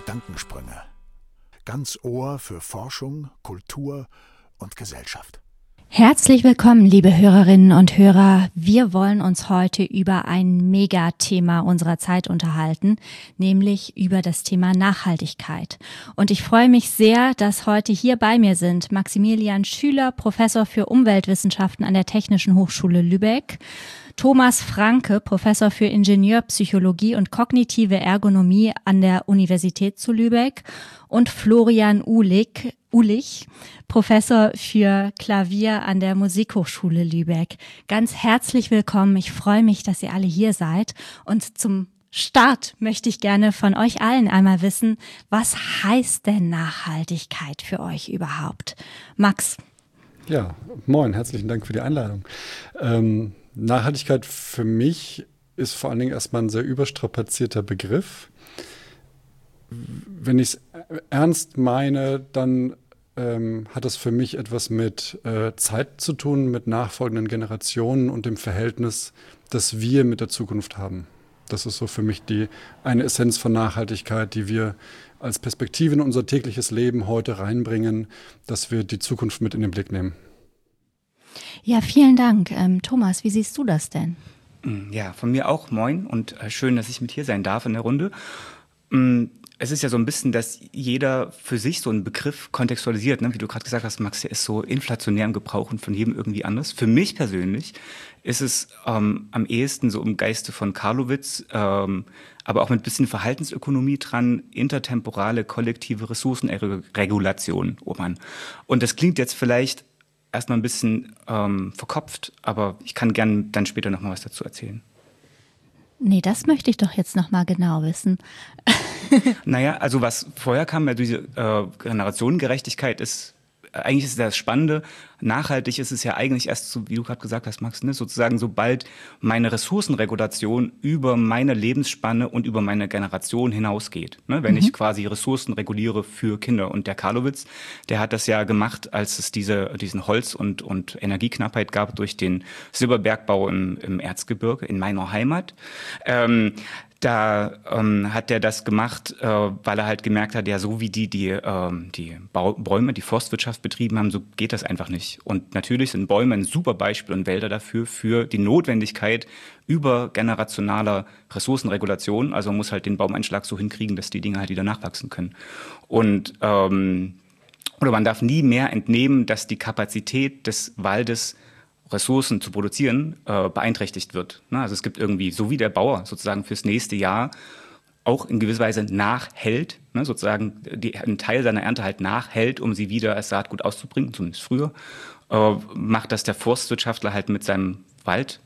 Gedankensprünge. Ganz Ohr für Forschung, Kultur und Gesellschaft. Herzlich willkommen, liebe Hörerinnen und Hörer. Wir wollen uns heute über ein Megathema unserer Zeit unterhalten, nämlich über das Thema Nachhaltigkeit. Und ich freue mich sehr, dass heute hier bei mir sind Maximilian Schüler, Professor für Umweltwissenschaften an der Technischen Hochschule Lübeck, Thomas Franke, Professor für Ingenieurpsychologie und kognitive Ergonomie an der Universität zu Lübeck und Florian Uhlich, Professor für Klavier an der Musikhochschule Lübeck. Ganz herzlich willkommen. Ich freue mich, dass ihr alle hier seid. Und zum Start möchte ich gerne von euch allen einmal wissen, was heißt denn Nachhaltigkeit für euch überhaupt? Max. Ja, moin, herzlichen Dank für die Einladung. Nachhaltigkeit für mich ist vor allen Dingen erstmal ein sehr überstrapazierter Begriff. Wenn ich es ernst meine, dann hat es für mich etwas mit Zeit zu tun, mit nachfolgenden Generationen und dem Verhältnis, das wir mit der Zukunft haben. Das ist so für mich eine Essenz von Nachhaltigkeit, die wir als Perspektive in unser tägliches Leben heute reinbringen, dass wir die Zukunft mit in den Blick nehmen. Ja, vielen Dank. Thomas, wie siehst du das denn? Ja, von mir auch moin und schön, dass ich mit hier sein darf in der Runde. Es ist ja so ein bisschen, dass jeder für sich so einen Begriff kontextualisiert, ne? Wie du gerade gesagt hast, Max, der ist so inflationär im Gebrauch und von jedem irgendwie anders. Für mich persönlich ist es am ehesten so im Geiste von Karlowitz, aber auch mit ein bisschen Verhaltensökonomie dran, intertemporale kollektive Ressourcenregulation. Oh Mann. Und das klingt jetzt vielleicht erstmal ein bisschen verkopft, aber ich kann gerne dann später nochmal was dazu erzählen. Nee, das möchte ich doch jetzt nochmal genau wissen. Naja, also was vorher kam, ja diese Generationengerechtigkeit ist, eigentlich ist das Spannende, nachhaltig ist es ja eigentlich erst, so, wie du gerade gesagt hast, Max, ne, sozusagen sobald meine Ressourcenregulation über meine Lebensspanne und über meine Generation hinausgeht. Ne, wenn ich quasi Ressourcen reguliere für Kinder. Und der Karlowitz, der hat das ja gemacht, als es diesen Holz- und Energieknappheit gab durch den Silberbergbau im Erzgebirge in meiner Heimat. Da hat er das gemacht, weil er halt gemerkt hat, ja, so wie die Bäume, die Forstwirtschaft betrieben haben, so geht das einfach nicht. Und natürlich sind Bäume ein super Beispiel und Wälder dafür, für die Notwendigkeit übergenerationaler Ressourcenregulation. Also man muss halt den Baumeinschlag so hinkriegen, dass die Dinge halt wieder nachwachsen können. Und oder man darf nie mehr entnehmen, dass die Kapazität des Waldes Ressourcen zu produzieren, beeinträchtigt wird. Also es gibt irgendwie, so wie der Bauer sozusagen fürs nächste Jahr auch in gewisser Weise nachhält, sozusagen einen Teil seiner Ernte halt nachhält, um sie wieder als Saatgut auszubringen, zumindest früher, macht das der Forstwirtschaftler halt mit seinem Wald,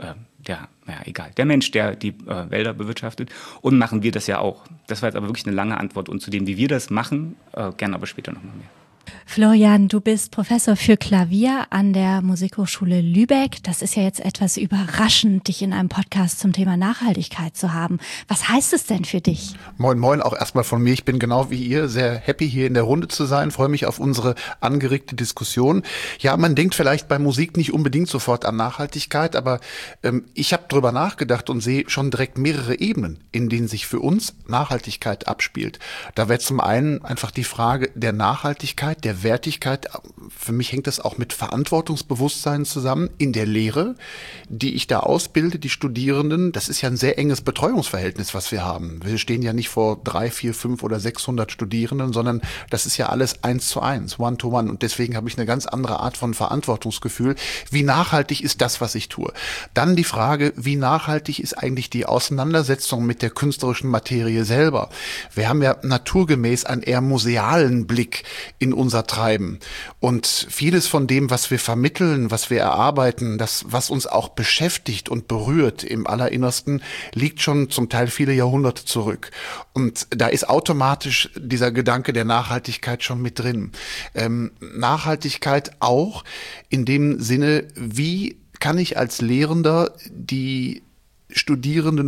der Mensch, der die Wälder bewirtschaftet, und machen wir das ja auch. Das war jetzt aber wirklich eine lange Antwort und zu dem, wie wir das machen, gerne aber später nochmal mehr. Florian, du bist Professor für Klavier an der Musikhochschule Lübeck. Das ist ja jetzt etwas überraschend, dich in einem Podcast zum Thema Nachhaltigkeit zu haben. Was heißt es denn für dich? Moin, moin, auch erstmal von mir. Ich bin genau wie ihr sehr happy, hier in der Runde zu sein. Freue mich auf unsere angeregte Diskussion. Ja, man denkt vielleicht bei Musik nicht unbedingt sofort an Nachhaltigkeit, aber ich habe drüber nachgedacht und sehe schon direkt mehrere Ebenen, in denen sich für uns Nachhaltigkeit abspielt. Da wäre zum einen einfach die Frage der Nachhaltigkeit, der Wertigkeit. Für mich hängt das auch mit Verantwortungsbewusstsein zusammen in der Lehre, die ich da ausbilde, die Studierenden. Das ist ja ein sehr enges Betreuungsverhältnis, was wir haben. Wir stehen ja nicht vor 3, 4, 5 oder 600 Studierenden, sondern das ist ja alles 1:1, One-to-One. Und deswegen habe ich eine ganz andere Art von Verantwortungsgefühl. Wie nachhaltig ist das, was ich tue? Dann die Frage, wie nachhaltig ist eigentlich die Auseinandersetzung mit der künstlerischen Materie selber? Wir haben ja naturgemäß einen eher musealen Blick in unser Treiben. Und vieles von dem, was wir vermitteln, was wir erarbeiten, das, was uns auch beschäftigt und berührt im Allerinnersten, liegt schon zum Teil viele Jahrhunderte zurück. Und da ist automatisch dieser Gedanke der Nachhaltigkeit schon mit drin. Nachhaltigkeit auch in dem Sinne, wie kann ich als Lehrender die Studierenden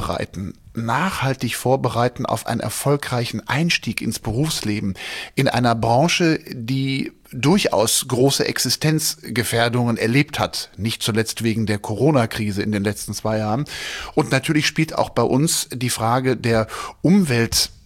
nachhaltig vorbereiten auf einen erfolgreichen Einstieg ins Berufsleben in einer Branche, die durchaus große Existenzgefährdungen erlebt hat, nicht zuletzt wegen der Corona-Krise in den letzten 2 Jahren. Und natürlich spielt auch bei uns die Frage der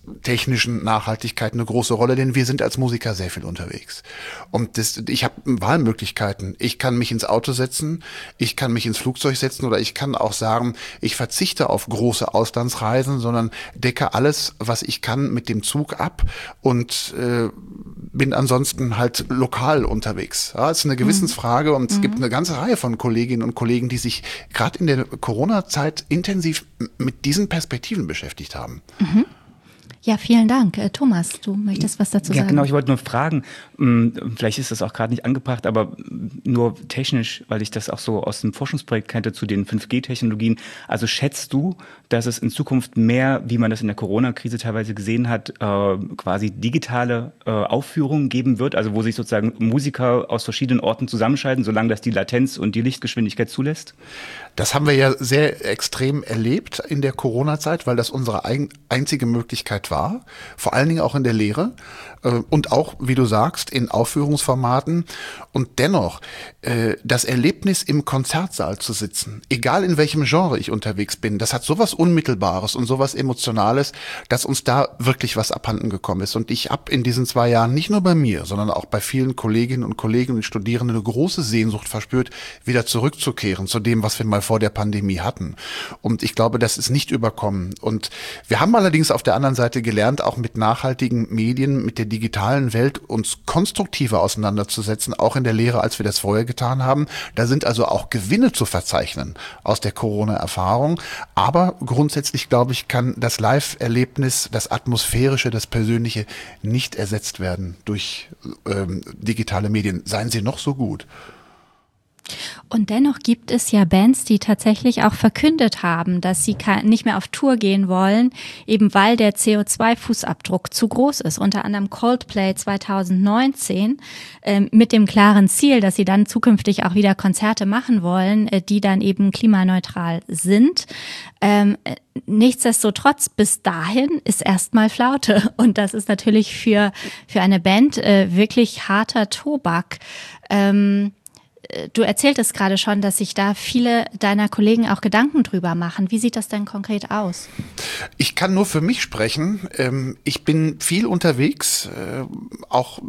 technischen Nachhaltigkeit eine große Rolle, denn wir sind als Musiker sehr viel unterwegs. Und ich habe Wahlmöglichkeiten. Ich kann mich ins Auto setzen, ich kann mich ins Flugzeug setzen oder ich kann auch sagen, ich verzichte auf große Auslandsreisen, sondern decke alles, was ich kann, mit dem Zug ab und bin ansonsten halt lokal unterwegs. Ja, es ist eine Gewissensfrage und es gibt eine ganze Reihe von Kolleginnen und Kollegen, die sich gerade in der Corona-Zeit intensiv mit diesen Perspektiven beschäftigt haben. Ja, vielen Dank. Thomas, du möchtest was dazu sagen? Ja, genau, ich wollte nur fragen, vielleicht ist das auch gerade nicht angebracht, aber nur technisch, weil ich das auch so aus dem Forschungsprojekt kannte zu den 5G-Technologien. Also schätzt du, dass es in Zukunft mehr, wie man das in der Corona-Krise teilweise gesehen hat, quasi digitale Aufführungen geben wird, also wo sich sozusagen Musiker aus verschiedenen Orten zusammenschalten, solange das die Latenz und die Lichtgeschwindigkeit zulässt? Das haben wir ja sehr extrem erlebt in der Corona-Zeit, weil das unsere einzige Möglichkeit war, vor allen Dingen auch in der Lehre und auch, wie du sagst, in Aufführungsformaten. Und dennoch, das Erlebnis im Konzertsaal zu sitzen, egal in welchem Genre ich unterwegs bin, das hat sowas Unmittelbares und sowas Emotionales, dass uns da wirklich was abhanden gekommen ist. Und ich habe in diesen 2 Jahren nicht nur bei mir, sondern auch bei vielen Kolleginnen und Kollegen und Studierenden eine große Sehnsucht verspürt, wieder zurückzukehren zu dem, was wir mal vor der Pandemie hatten. Und ich glaube, das ist nicht überkommen. Und wir haben allerdings auf der anderen Seite gelernt, auch mit nachhaltigen Medien, mit der digitalen Welt uns konstruktiver auseinanderzusetzen, auch in der Lehre, als wir das vorher getan haben. Da sind also auch Gewinne zu verzeichnen aus der Corona-Erfahrung. Aber grundsätzlich, glaube ich, kann das Live-Erlebnis, das Atmosphärische, das Persönliche nicht ersetzt werden durch digitale Medien. Seien sie noch so gut. Und dennoch gibt es ja Bands, die tatsächlich auch verkündet haben, dass sie nicht mehr auf Tour gehen wollen, eben weil der CO2-Fußabdruck zu groß ist. Unter anderem Coldplay 2019 mit dem klaren Ziel, dass sie dann zukünftig auch wieder Konzerte machen wollen, die dann eben klimaneutral sind. Nichtsdestotrotz, bis dahin ist erstmal Flaute. Und das ist natürlich für eine Band wirklich harter Tobak. Du erzähltest gerade schon, dass sich da viele deiner Kollegen auch Gedanken drüber machen. Wie sieht das denn konkret aus? Ich kann nur für mich sprechen. Ich bin viel unterwegs, auch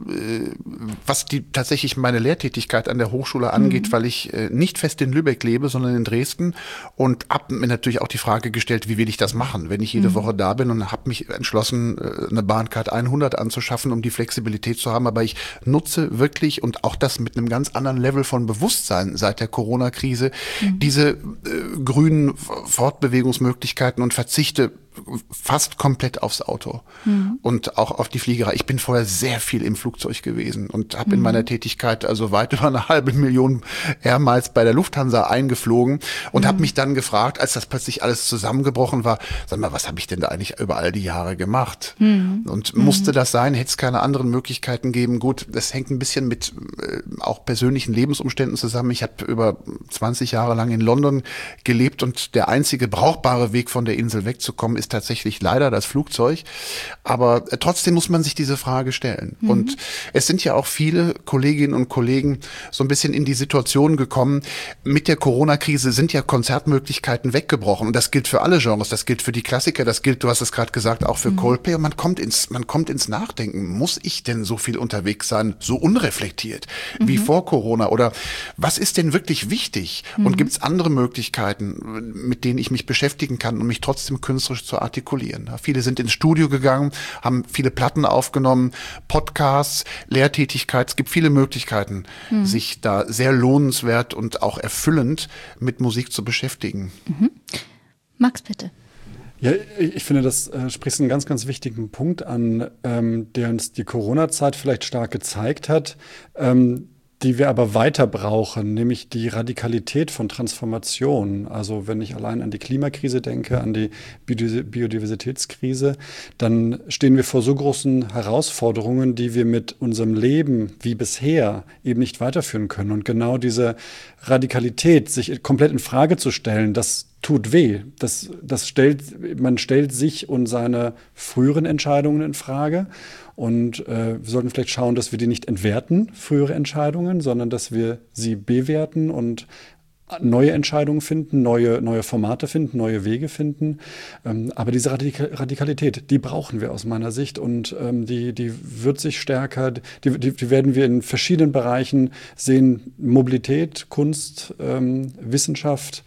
was tatsächlich meine Lehrtätigkeit an der Hochschule angeht, weil ich nicht fest in Lübeck lebe, sondern in Dresden und habe mir natürlich auch die Frage gestellt, wie will ich das machen, wenn ich jede Woche da bin, und habe mich entschlossen, eine Bahncard 100 anzuschaffen, um die Flexibilität zu haben. Aber ich nutze wirklich, und auch das mit einem ganz anderen Level von Bewusstsein seit der Corona-Krise, diese grünen Fortbewegungsmöglichkeiten und verzichte fast komplett aufs Auto und auch auf die Fliegerei. Ich bin vorher sehr viel im Flugzeug gewesen und habe in meiner Tätigkeit also weit über 500.000 Air Miles bei der Lufthansa eingeflogen und habe mich dann gefragt, als das plötzlich alles zusammengebrochen war, sag mal, was habe ich denn da eigentlich über all die Jahre gemacht? Und musste das sein? Hätte es keine anderen Möglichkeiten geben? Gut, das hängt ein bisschen mit auch persönlichen Lebensumständen zusammen. Ich habe über 20 Jahre lang in London gelebt und der einzige brauchbare Weg von der Insel wegzukommen ist tatsächlich leider das Flugzeug. Aber trotzdem muss man sich diese Frage stellen. Und es sind ja auch viele Kolleginnen und Kollegen so ein bisschen in die Situation gekommen. Mit der Corona-Krise sind ja Konzertmöglichkeiten weggebrochen. Und das gilt für alle Genres. Das gilt für die Klassiker. Das gilt, du hast es gerade gesagt, auch für Coldplay. Und man kommt ins Nachdenken. Muss ich denn so viel unterwegs sein, so unreflektiert wie vor Corona? Oder was ist denn wirklich wichtig? Und gibt es andere Möglichkeiten, mit denen ich mich beschäftigen kann und mich trotzdem künstlerisch zu artikulieren? Ja, viele sind ins Studio gegangen, haben viele Platten aufgenommen, Podcasts, Lehrtätigkeit. Es gibt viele Möglichkeiten, sich da sehr lohnenswert und auch erfüllend mit Musik zu beschäftigen. Max, bitte. Ja, ich finde, das sprichst einen ganz, ganz wichtigen Punkt an, der uns die Corona-Zeit vielleicht stark gezeigt hat, die wir aber weiter brauchen, nämlich die Radikalität von Transformation. Also wenn ich allein an die Klimakrise denke, an die Biodiversitätskrise, dann stehen wir vor so großen Herausforderungen, die wir mit unserem Leben wie bisher eben nicht weiterführen können. Und genau diese Radikalität, sich komplett in Frage zu stellen, das tut weh. Man stellt sich und seine früheren Entscheidungen in Frage. Und wir sollten vielleicht schauen, dass wir die nicht entwerten, frühere Entscheidungen, sondern dass wir sie bewerten und neue Entscheidungen finden, neue Formate finden, neue Wege finden. Aber diese Radikalität, die brauchen wir aus meiner Sicht und die wird sich stärker, die werden wir in verschiedenen Bereichen sehen. Mobilität, Kunst, Wissenschaft,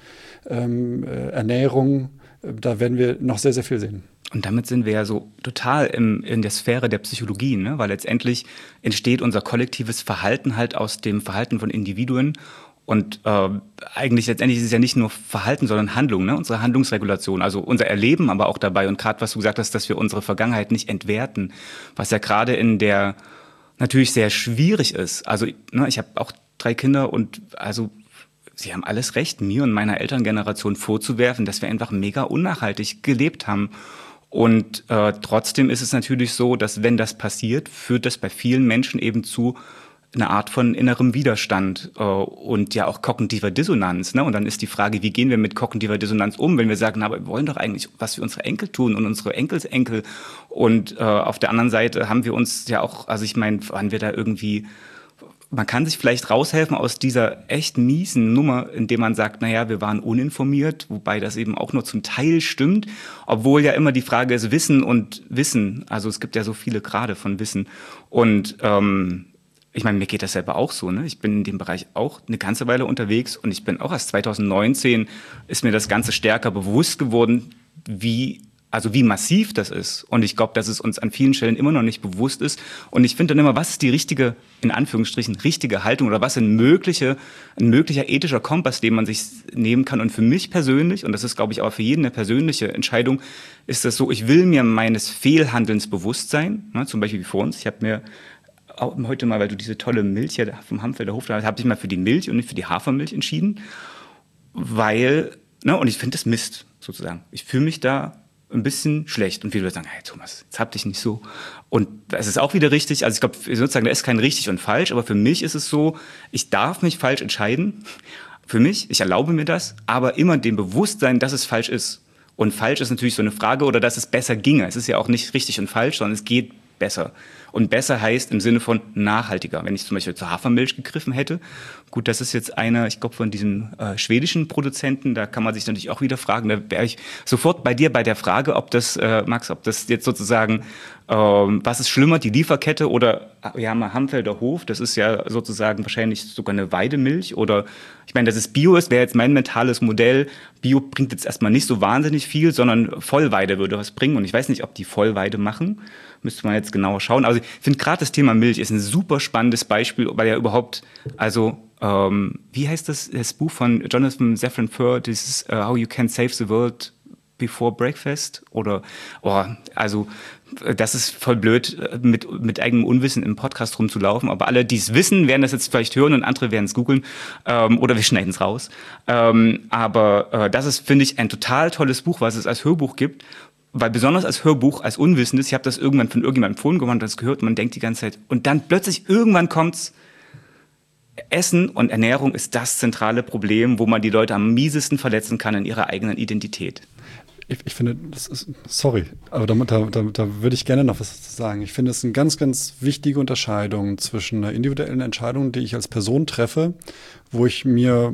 Ernährung, da werden wir noch sehr, sehr viel sehen. Und damit sind wir ja so total in der Sphäre der Psychologie, ne? Weil letztendlich entsteht unser kollektives Verhalten halt aus dem Verhalten von Individuen. Und eigentlich letztendlich ist es ja nicht nur Verhalten, sondern Handlung, ne? Unsere Handlungsregulation, also unser Erleben aber auch dabei. Und gerade was du gesagt hast, dass wir unsere Vergangenheit nicht entwerten, was ja gerade in der natürlich sehr schwierig ist. Also ne, ich habe auch 3 Kinder und also sie haben alles recht, mir und meiner Elterngeneration vorzuwerfen, dass wir einfach mega unnachhaltig gelebt haben. Und trotzdem ist es natürlich so, dass wenn das passiert, führt das bei vielen Menschen eben zu einer Art von innerem Widerstand und ja auch kognitiver Dissonanz. Ne? Und dann ist die Frage, wie gehen wir mit kognitiver Dissonanz um, wenn wir sagen, na, aber wir wollen doch eigentlich was für unsere Enkel tun und unsere Enkelsenkel. Und auf der anderen Seite haben wir uns ja auch, also ich meine, waren wir da irgendwie, man kann sich vielleicht raushelfen aus dieser echt miesen Nummer, indem man sagt, naja, wir waren uninformiert, wobei das eben auch nur zum Teil stimmt, obwohl ja immer die Frage ist Wissen und Wissen. Also es gibt ja so viele Grade von Wissen. Und ich meine, mir geht das selber auch so, ne? Ich bin in dem Bereich auch eine ganze Weile unterwegs und ich bin auch erst 2019 ist mir das Ganze stärker bewusst geworden, wie massiv das ist. Und ich glaube, dass es uns an vielen Stellen immer noch nicht bewusst ist. Und ich finde dann immer, was ist die richtige, in Anführungsstrichen, richtige Haltung oder was ein möglicher ethischer Kompass, den man sich nehmen kann. Und für mich persönlich, und das ist, glaube ich, auch für jeden eine persönliche Entscheidung, ist das so, ich will mir meines Fehlhandelns bewusst sein. Ne? Zum Beispiel wie vor uns. Ich habe mir heute mal, weil du diese tolle Milch hier vom Hamfelder Hof hast, habe ich mal für die Milch und nicht für die Hafermilch entschieden. Weil, ne, und ich finde das Mist, sozusagen. Ich fühle mich da ein bisschen schlecht. Und viele Leute sagen, hey Thomas, jetzt hab dich nicht so. Und das ist auch wieder richtig. Also ich glaube, sozusagen, da ist kein richtig und falsch. Aber für mich ist es so, ich darf mich falsch entscheiden. Für mich, ich erlaube mir das. Aber immer dem Bewusstsein, dass es falsch ist. Und falsch ist natürlich so eine Frage, oder dass es besser ginge. Es ist ja auch nicht richtig und falsch, sondern es geht besser. Und besser heißt im Sinne von nachhaltiger. Wenn ich zum Beispiel zur Hafermilch gegriffen hätte, gut, das ist jetzt einer, ich glaube, von diesen schwedischen Produzenten, da kann man sich natürlich auch wieder fragen, da wäre ich sofort bei dir bei der Frage, ob das, Max, ob das jetzt sozusagen, was ist schlimmer, die Lieferkette oder, wir haben mal Hamfelder Hof, das ist ja sozusagen wahrscheinlich sogar eine Weidemilch oder, ich meine, dass es Bio ist, wäre jetzt mein mentales Modell. Bio bringt jetzt erstmal nicht so wahnsinnig viel, sondern Vollweide würde was bringen und ich weiß nicht, ob die Vollweide machen. Müsste man jetzt genauer schauen. Also ich finde gerade das Thema Milch ist ein super spannendes Beispiel, weil ja überhaupt, also wie heißt das Buch von Jonathan Safran Foer, dieses How You Can Save the World Before Breakfast? Oder, also das ist voll blöd, mit eigenem Unwissen im Podcast rumzulaufen. Aber alle, die es wissen, werden das jetzt vielleicht hören und andere werden es googeln oder wir schneiden es raus. Aber das ist, finde ich, ein total tolles Buch, was es als Hörbuch gibt. Weil besonders als Hörbuch, als Unwissendes, ich habe das irgendwann von irgendjemandem empfohlen gewonnen, das gehört, und man denkt die ganze Zeit, und dann plötzlich irgendwann kommt's, Essen und Ernährung ist das zentrale Problem, wo man die Leute am miesesten verletzen kann in ihrer eigenen Identität. Ich finde, das ist, sorry, aber da würde ich gerne noch was zu sagen. Ich finde, es ist eine ganz, ganz wichtige Unterscheidung zwischen einer individuellen Entscheidung, die ich als Person treffe, wo ich mir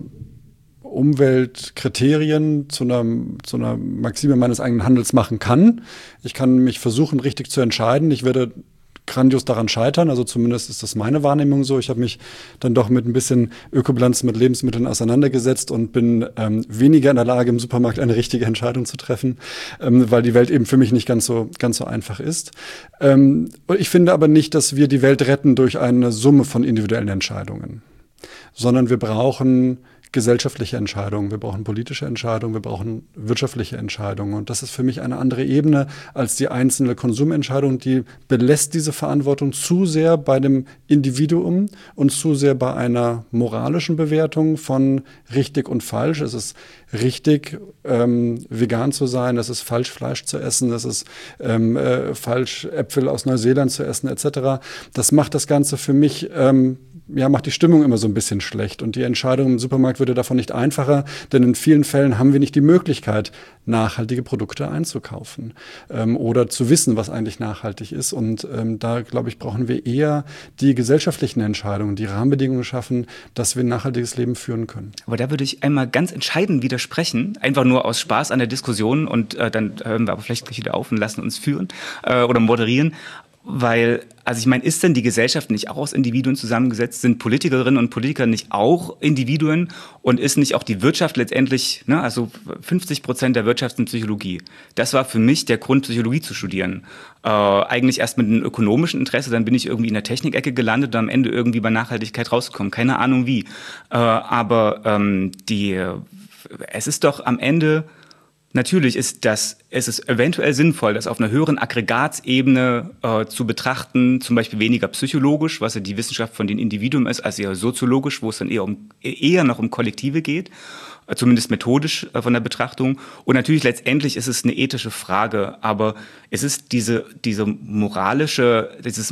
Umweltkriterien zu einer Maxime meines eigenen Handels machen kann. Ich kann mich versuchen, richtig zu entscheiden. Ich werde grandios daran scheitern, also zumindest ist das meine Wahrnehmung so. Ich habe mich dann doch mit ein bisschen Ökobilanz mit Lebensmitteln auseinandergesetzt und bin weniger in der Lage, im Supermarkt eine richtige Entscheidung zu treffen, weil die Welt eben für mich nicht ganz so einfach ist. Und ich finde aber nicht, dass wir die Welt retten durch eine Summe von individuellen Entscheidungen, sondern wir brauchen gesellschaftliche Entscheidungen, wir brauchen politische Entscheidungen, wir brauchen wirtschaftliche Entscheidungen. Und das ist für mich eine andere Ebene als die einzelne Konsumentscheidung. Die belässt diese Verantwortung zu sehr bei dem Individuum und zu sehr bei einer moralischen Bewertung von richtig und falsch. Es ist richtig, vegan zu sein, es ist falsch, Fleisch zu essen, es ist falsch, Äpfel aus Neuseeland zu essen, etc. Das macht das Ganze für mich macht die Stimmung immer so ein bisschen schlecht. Und die Entscheidung im Supermarkt wird würde davon nicht einfacher, denn in vielen Fällen haben wir nicht die Möglichkeit, nachhaltige Produkte einzukaufen oder zu wissen, was eigentlich nachhaltig ist. Und da, glaube ich, brauchen wir eher die gesellschaftlichen Entscheidungen, die Rahmenbedingungen schaffen, dass wir ein nachhaltiges Leben führen können. Aber da würde ich einmal ganz entscheidend widersprechen, einfach nur aus Spaß an der Diskussion und dann hören wir aber vielleicht gleich wieder auf und lassen uns führen oder moderieren. Weil, also ich meine, ist denn die Gesellschaft nicht auch aus Individuen zusammengesetzt? Sind Politikerinnen und Politiker nicht auch Individuen? Und ist nicht auch die Wirtschaft letztendlich, ne, also 50% der Wirtschaft sind Psychologie. Das war für mich der Grund, Psychologie zu studieren. Eigentlich erst mit einem ökonomischen Interesse, dann bin ich irgendwie in der Technikecke gelandet und am Ende irgendwie bei Nachhaltigkeit rausgekommen. Keine Ahnung wie. Es ist doch am Ende... Natürlich ist es eventuell sinnvoll, das auf einer höheren Aggregatsebene zu betrachten, zum Beispiel weniger psychologisch, was ja die Wissenschaft von den Individuen ist, als eher soziologisch, wo es dann eher noch um Kollektive geht, zumindest methodisch von der Betrachtung. Und natürlich letztendlich ist es eine ethische Frage, aber es ist dieses moralische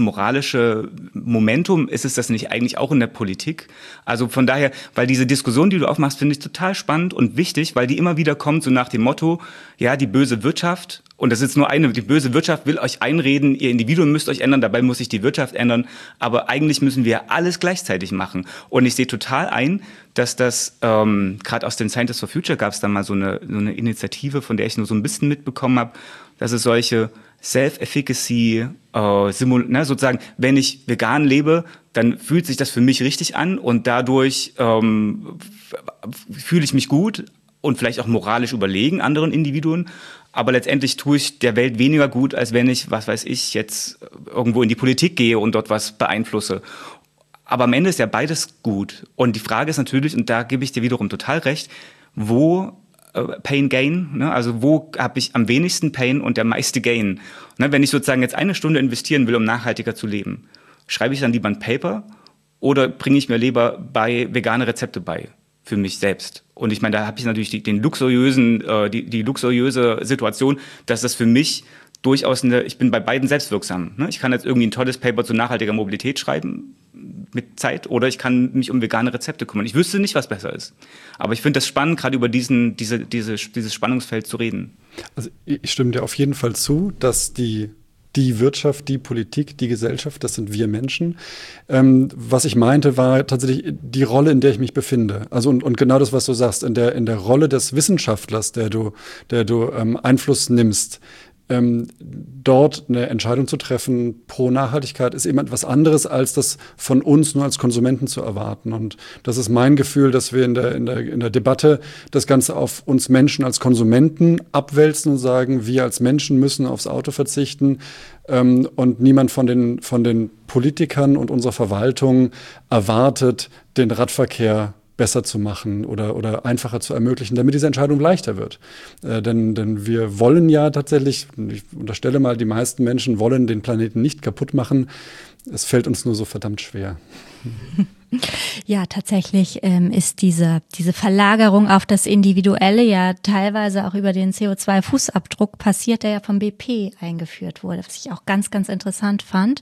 Momentum, ist es das nicht eigentlich auch in der Politik? Also von daher, weil diese Diskussion, die du aufmachst, finde ich total spannend und wichtig, weil die immer wieder kommt, so nach dem Motto, ja, die böse Wirtschaft, und das ist nur die böse Wirtschaft will euch einreden, ihr Individuen müsst euch ändern, dabei muss sich die Wirtschaft ändern, aber eigentlich müssen wir alles gleichzeitig machen. Und ich sehe total ein, dass das, gerade aus den Scientists for Future gab es da mal so eine Initiative, von der ich nur so ein bisschen mitbekommen habe, dass es solche Self-Efficacy, sozusagen, wenn ich vegan lebe, dann fühlt sich das für mich richtig an und dadurch fühle ich mich gut und vielleicht auch moralisch überlegen anderen Individuen. Aber letztendlich tue ich der Welt weniger gut, als wenn ich, was weiß ich, jetzt irgendwo in die Politik gehe und dort was beeinflusse. Aber am Ende ist ja beides gut. Und die Frage ist natürlich, und da gebe ich dir wiederum total recht, wo Pain Gain, ne? Also wo habe ich am wenigsten Pain und der meiste Gain? Ne? Wenn ich sozusagen jetzt 1 Stunde investieren will, um nachhaltiger zu leben, schreibe ich dann lieber ein Paper oder bringe ich mir lieber vegane Rezepte bei? Für mich selbst. Und ich meine, da habe ich natürlich die luxuriöse Situation, dass das für mich durchaus ich bin bei beiden selbstwirksam. Ne? Ich kann jetzt irgendwie ein tolles Paper zu nachhaltiger Mobilität schreiben mit Zeit oder ich kann mich um vegane Rezepte kümmern. Ich wüsste nicht, was besser ist. Aber ich finde das spannend, gerade über dieses Spannungsfeld zu reden. Also ich stimme dir auf jeden Fall zu, dass die Wirtschaft, die Politik, die Gesellschaft, das sind wir Menschen. Was ich meinte, war tatsächlich die Rolle, in der ich mich befinde. Also und genau das, was du sagst, in der Rolle des Wissenschaftlers, der du Einfluss nimmst. Dort eine Entscheidung zu treffen pro Nachhaltigkeit ist eben etwas anderes, als das von uns nur als Konsumenten zu erwarten. Und das ist mein Gefühl, dass wir in der Debatte das Ganze auf uns Menschen als Konsumenten abwälzen und sagen, wir als Menschen müssen aufs Auto verzichten. Und niemand von den Politikern und unserer Verwaltung erwartet, den Radverkehr besser zu machen oder einfacher zu ermöglichen, damit diese Entscheidung leichter wird. Denn wir wollen ja tatsächlich, ich unterstelle mal, die meisten Menschen wollen den Planeten nicht kaputt machen. Es fällt uns nur so verdammt schwer. Ja, tatsächlich ist diese Verlagerung auf das Individuelle ja teilweise auch über den CO2-Fußabdruck passiert, der ja vom BP eingeführt wurde, was ich auch ganz, ganz interessant fand,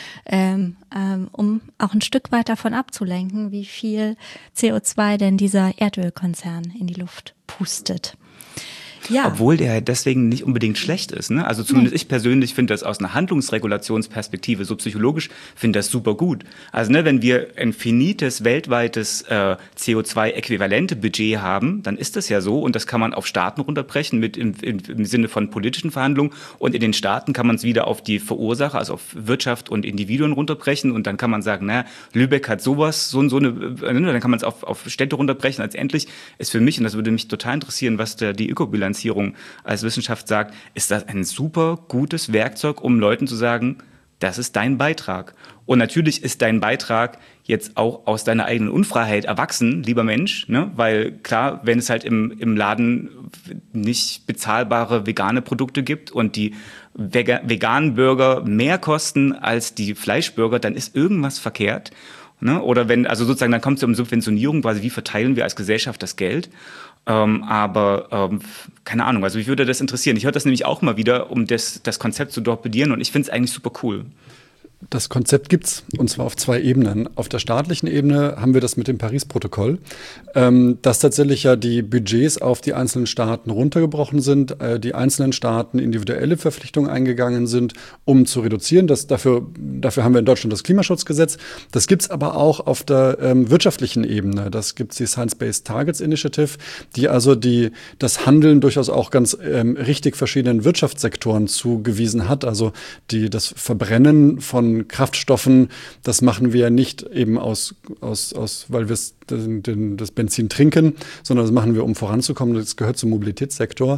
um auch ein Stück weit davon abzulenken, wie viel CO2 denn dieser Erdölkonzern in die Luft pustet. Ja. Obwohl der deswegen nicht unbedingt schlecht ist. Ne? Also zumindest ich persönlich finde das aus einer Handlungsregulationsperspektive, so psychologisch, finde das super gut. Also wenn wir ein finites, weltweites CO2-äquivalente Budget haben, dann ist das ja so und das kann man auf Staaten runterbrechen im Sinne von politischen Verhandlungen und in den Staaten kann man es wieder auf die Verursacher, also auf Wirtschaft und Individuen runterbrechen und dann kann man sagen, Lübeck hat sowas, dann kann man es auf Städte runterbrechen. Letztendlich ist für mich, und das würde mich total interessieren, was die Ökobilanzierung als Wissenschaft sagt, ist das ein super gutes Werkzeug, um Leuten zu sagen, das ist dein Beitrag. Und natürlich ist dein Beitrag jetzt auch aus deiner eigenen Unfreiheit erwachsen, lieber Mensch, ne? Weil klar, wenn es halt im Laden nicht bezahlbare vegane Produkte gibt und die veganen Burger mehr kosten als die Fleischburger, dann ist irgendwas verkehrt. Ne? Oder dann kommt es um Subventionierung, quasi wie verteilen wir als Gesellschaft das Geld. Aber keine Ahnung, also mich würde das interessieren. Ich höre das nämlich auch mal wieder, um das Konzept zu torpedieren und ich finde es eigentlich super cool. Das Konzept gibt's, und zwar auf 2 Ebenen. Auf der staatlichen Ebene haben wir das mit dem Paris-Protokoll, dass tatsächlich ja die Budgets auf die einzelnen Staaten runtergebrochen sind, die einzelnen Staaten individuelle Verpflichtungen eingegangen sind, um zu reduzieren. Dafür haben wir in Deutschland das Klimaschutzgesetz. Das gibt's aber auch auf der wirtschaftlichen Ebene. Das gibt's die Science-Based Targets Initiative, die also das Handeln durchaus auch ganz richtig verschiedenen Wirtschaftssektoren zugewiesen hat. Also das Verbrennen von Kraftstoffen, das machen wir nicht eben weil wir das Benzin trinken, sondern das machen wir, um voranzukommen. Das gehört zum Mobilitätssektor.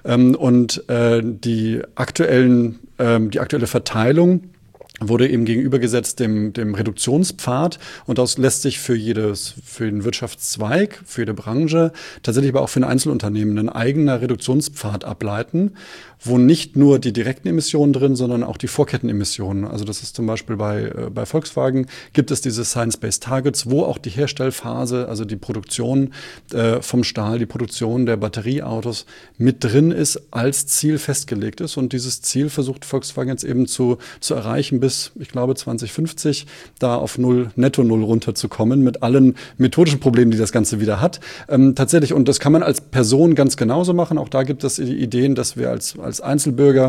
Die aktuelle Verteilung wurde eben gegenübergesetzt dem Reduktionspfad, und das lässt sich für den Wirtschaftszweig, für jede Branche, tatsächlich aber auch für ein Einzelunternehmen ein eigener Reduktionspfad ableiten, wo nicht nur die direkten Emissionen drin, sondern auch die Vorkettenemissionen. Also das ist zum Beispiel bei Volkswagen gibt es diese Science-Based Targets, wo auch die Herstellphase, also die Produktion vom Stahl, die Produktion der Batterieautos mit drin ist, als Ziel festgelegt ist. Und dieses Ziel versucht Volkswagen jetzt eben zu erreichen, bis, ich glaube, 2050 da auf netto null runterzukommen, mit allen methodischen Problemen, die das Ganze wieder hat. Tatsächlich, und das kann man als Person ganz genauso machen. Auch da gibt es die Ideen, dass wir als Einzelbürger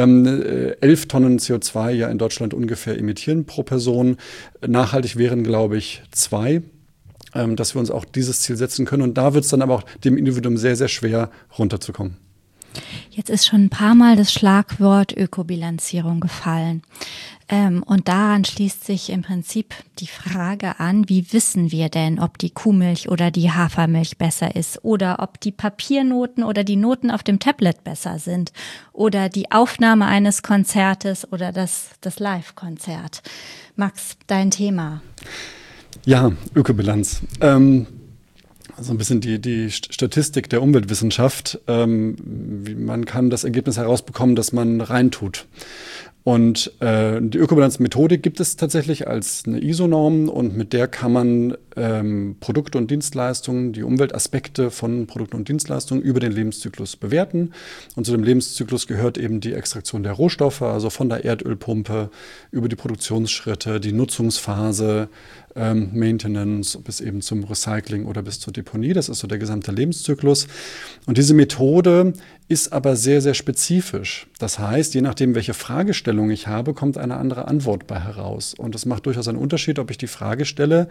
11 Tonnen CO2 ja in Deutschland ungefähr emittieren pro Person. Nachhaltig wären, glaube ich, 2. Dass wir uns auch dieses Ziel setzen können. Und da wird es dann aber auch dem Individuum sehr, sehr schwer, runterzukommen. Jetzt ist schon ein paar Mal das Schlagwort Ökobilanzierung gefallen. Und daran schließt sich im Prinzip die Frage an, wie wissen wir denn, ob die Kuhmilch oder die Hafermilch besser ist oder ob die Papiernoten oder die Noten auf dem Tablet besser sind oder die Aufnahme eines Konzertes oder das Live-Konzert. Max, dein Thema. Ja, Ökobilanz. So ein bisschen die Statistik der Umweltwissenschaft. Man kann das Ergebnis herausbekommen, dass man reintut. Und die Ökobilanzmethodik gibt es tatsächlich als eine ISO-Norm, und mit der kann man Produkte und Dienstleistungen, die Umweltaspekte von Produkten und Dienstleistungen über den Lebenszyklus bewerten. Und zu dem Lebenszyklus gehört eben die Extraktion der Rohstoffe, also von der Erdölpumpe über die Produktionsschritte, die Nutzungsphase, Maintenance bis eben zum Recycling oder bis zur Deponie. Das ist so der gesamte Lebenszyklus. Und diese Methode ist aber sehr, sehr spezifisch. Das heißt, je nachdem, welche Fragestellung ich habe, kommt eine andere Antwort bei heraus. Und es macht durchaus einen Unterschied, ob ich die Frage stelle,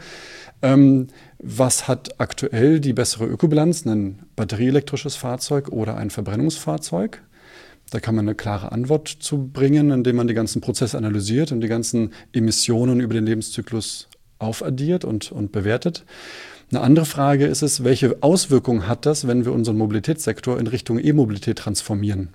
was hat aktuell die bessere Ökobilanz, ein batterieelektrisches Fahrzeug oder ein Verbrennungsfahrzeug? Da kann man eine klare Antwort zu bringen, indem man die ganzen Prozesse analysiert und die ganzen Emissionen über den Lebenszyklus aufaddiert und bewertet. Eine andere Frage ist es, welche Auswirkungen hat das, wenn wir unseren Mobilitätssektor in Richtung E-Mobilität transformieren?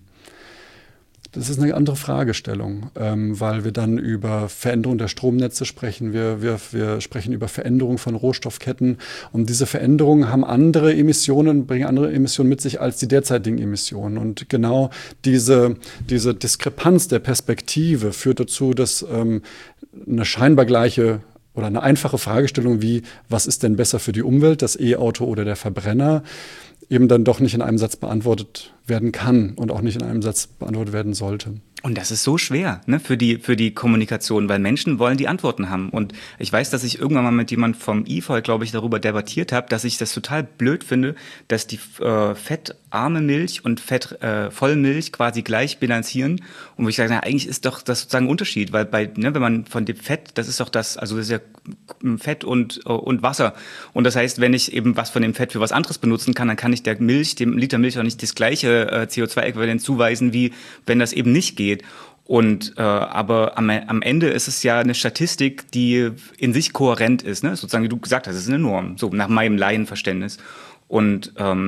Das ist eine andere Fragestellung, weil wir dann über Veränderung der Stromnetze sprechen. Wir sprechen über Veränderung von Rohstoffketten. Und diese Veränderungen bringen andere Emissionen mit sich als die derzeitigen Emissionen. Und genau diese Diskrepanz der Perspektive führt dazu, dass eine scheinbar gleiche oder eine einfache Fragestellung wie, was ist denn besser für die Umwelt, das E-Auto oder der Verbrenner, eben dann doch nicht in einem Satz beantwortet werden kann und auch nicht in einem Satz beantwortet werden sollte. Und das ist so schwer, ne, für die Kommunikation, weil Menschen wollen die Antworten haben. Und ich weiß, dass ich irgendwann mal mit jemand vom IFOL, glaube ich, darüber debattiert habe, dass ich das total blöd finde, dass die fettarme Milch und Vollmilch quasi gleich bilanzieren. Und wo ich sage, na, eigentlich ist doch das sozusagen ein Unterschied, weil wenn man von dem Fett, das ist doch das ist ja Fett und Wasser. Und das heißt, wenn ich eben was von dem Fett für was anderes benutzen kann, dann kann ich dem Liter Milch auch nicht das gleiche CO2-Äquivalent zuweisen, wie wenn das eben nicht geht. Und aber am Ende ist es ja eine Statistik, die in sich kohärent ist, ne? Sozusagen, wie du gesagt hast, es ist eine Norm, so nach meinem Laienverständnis. Und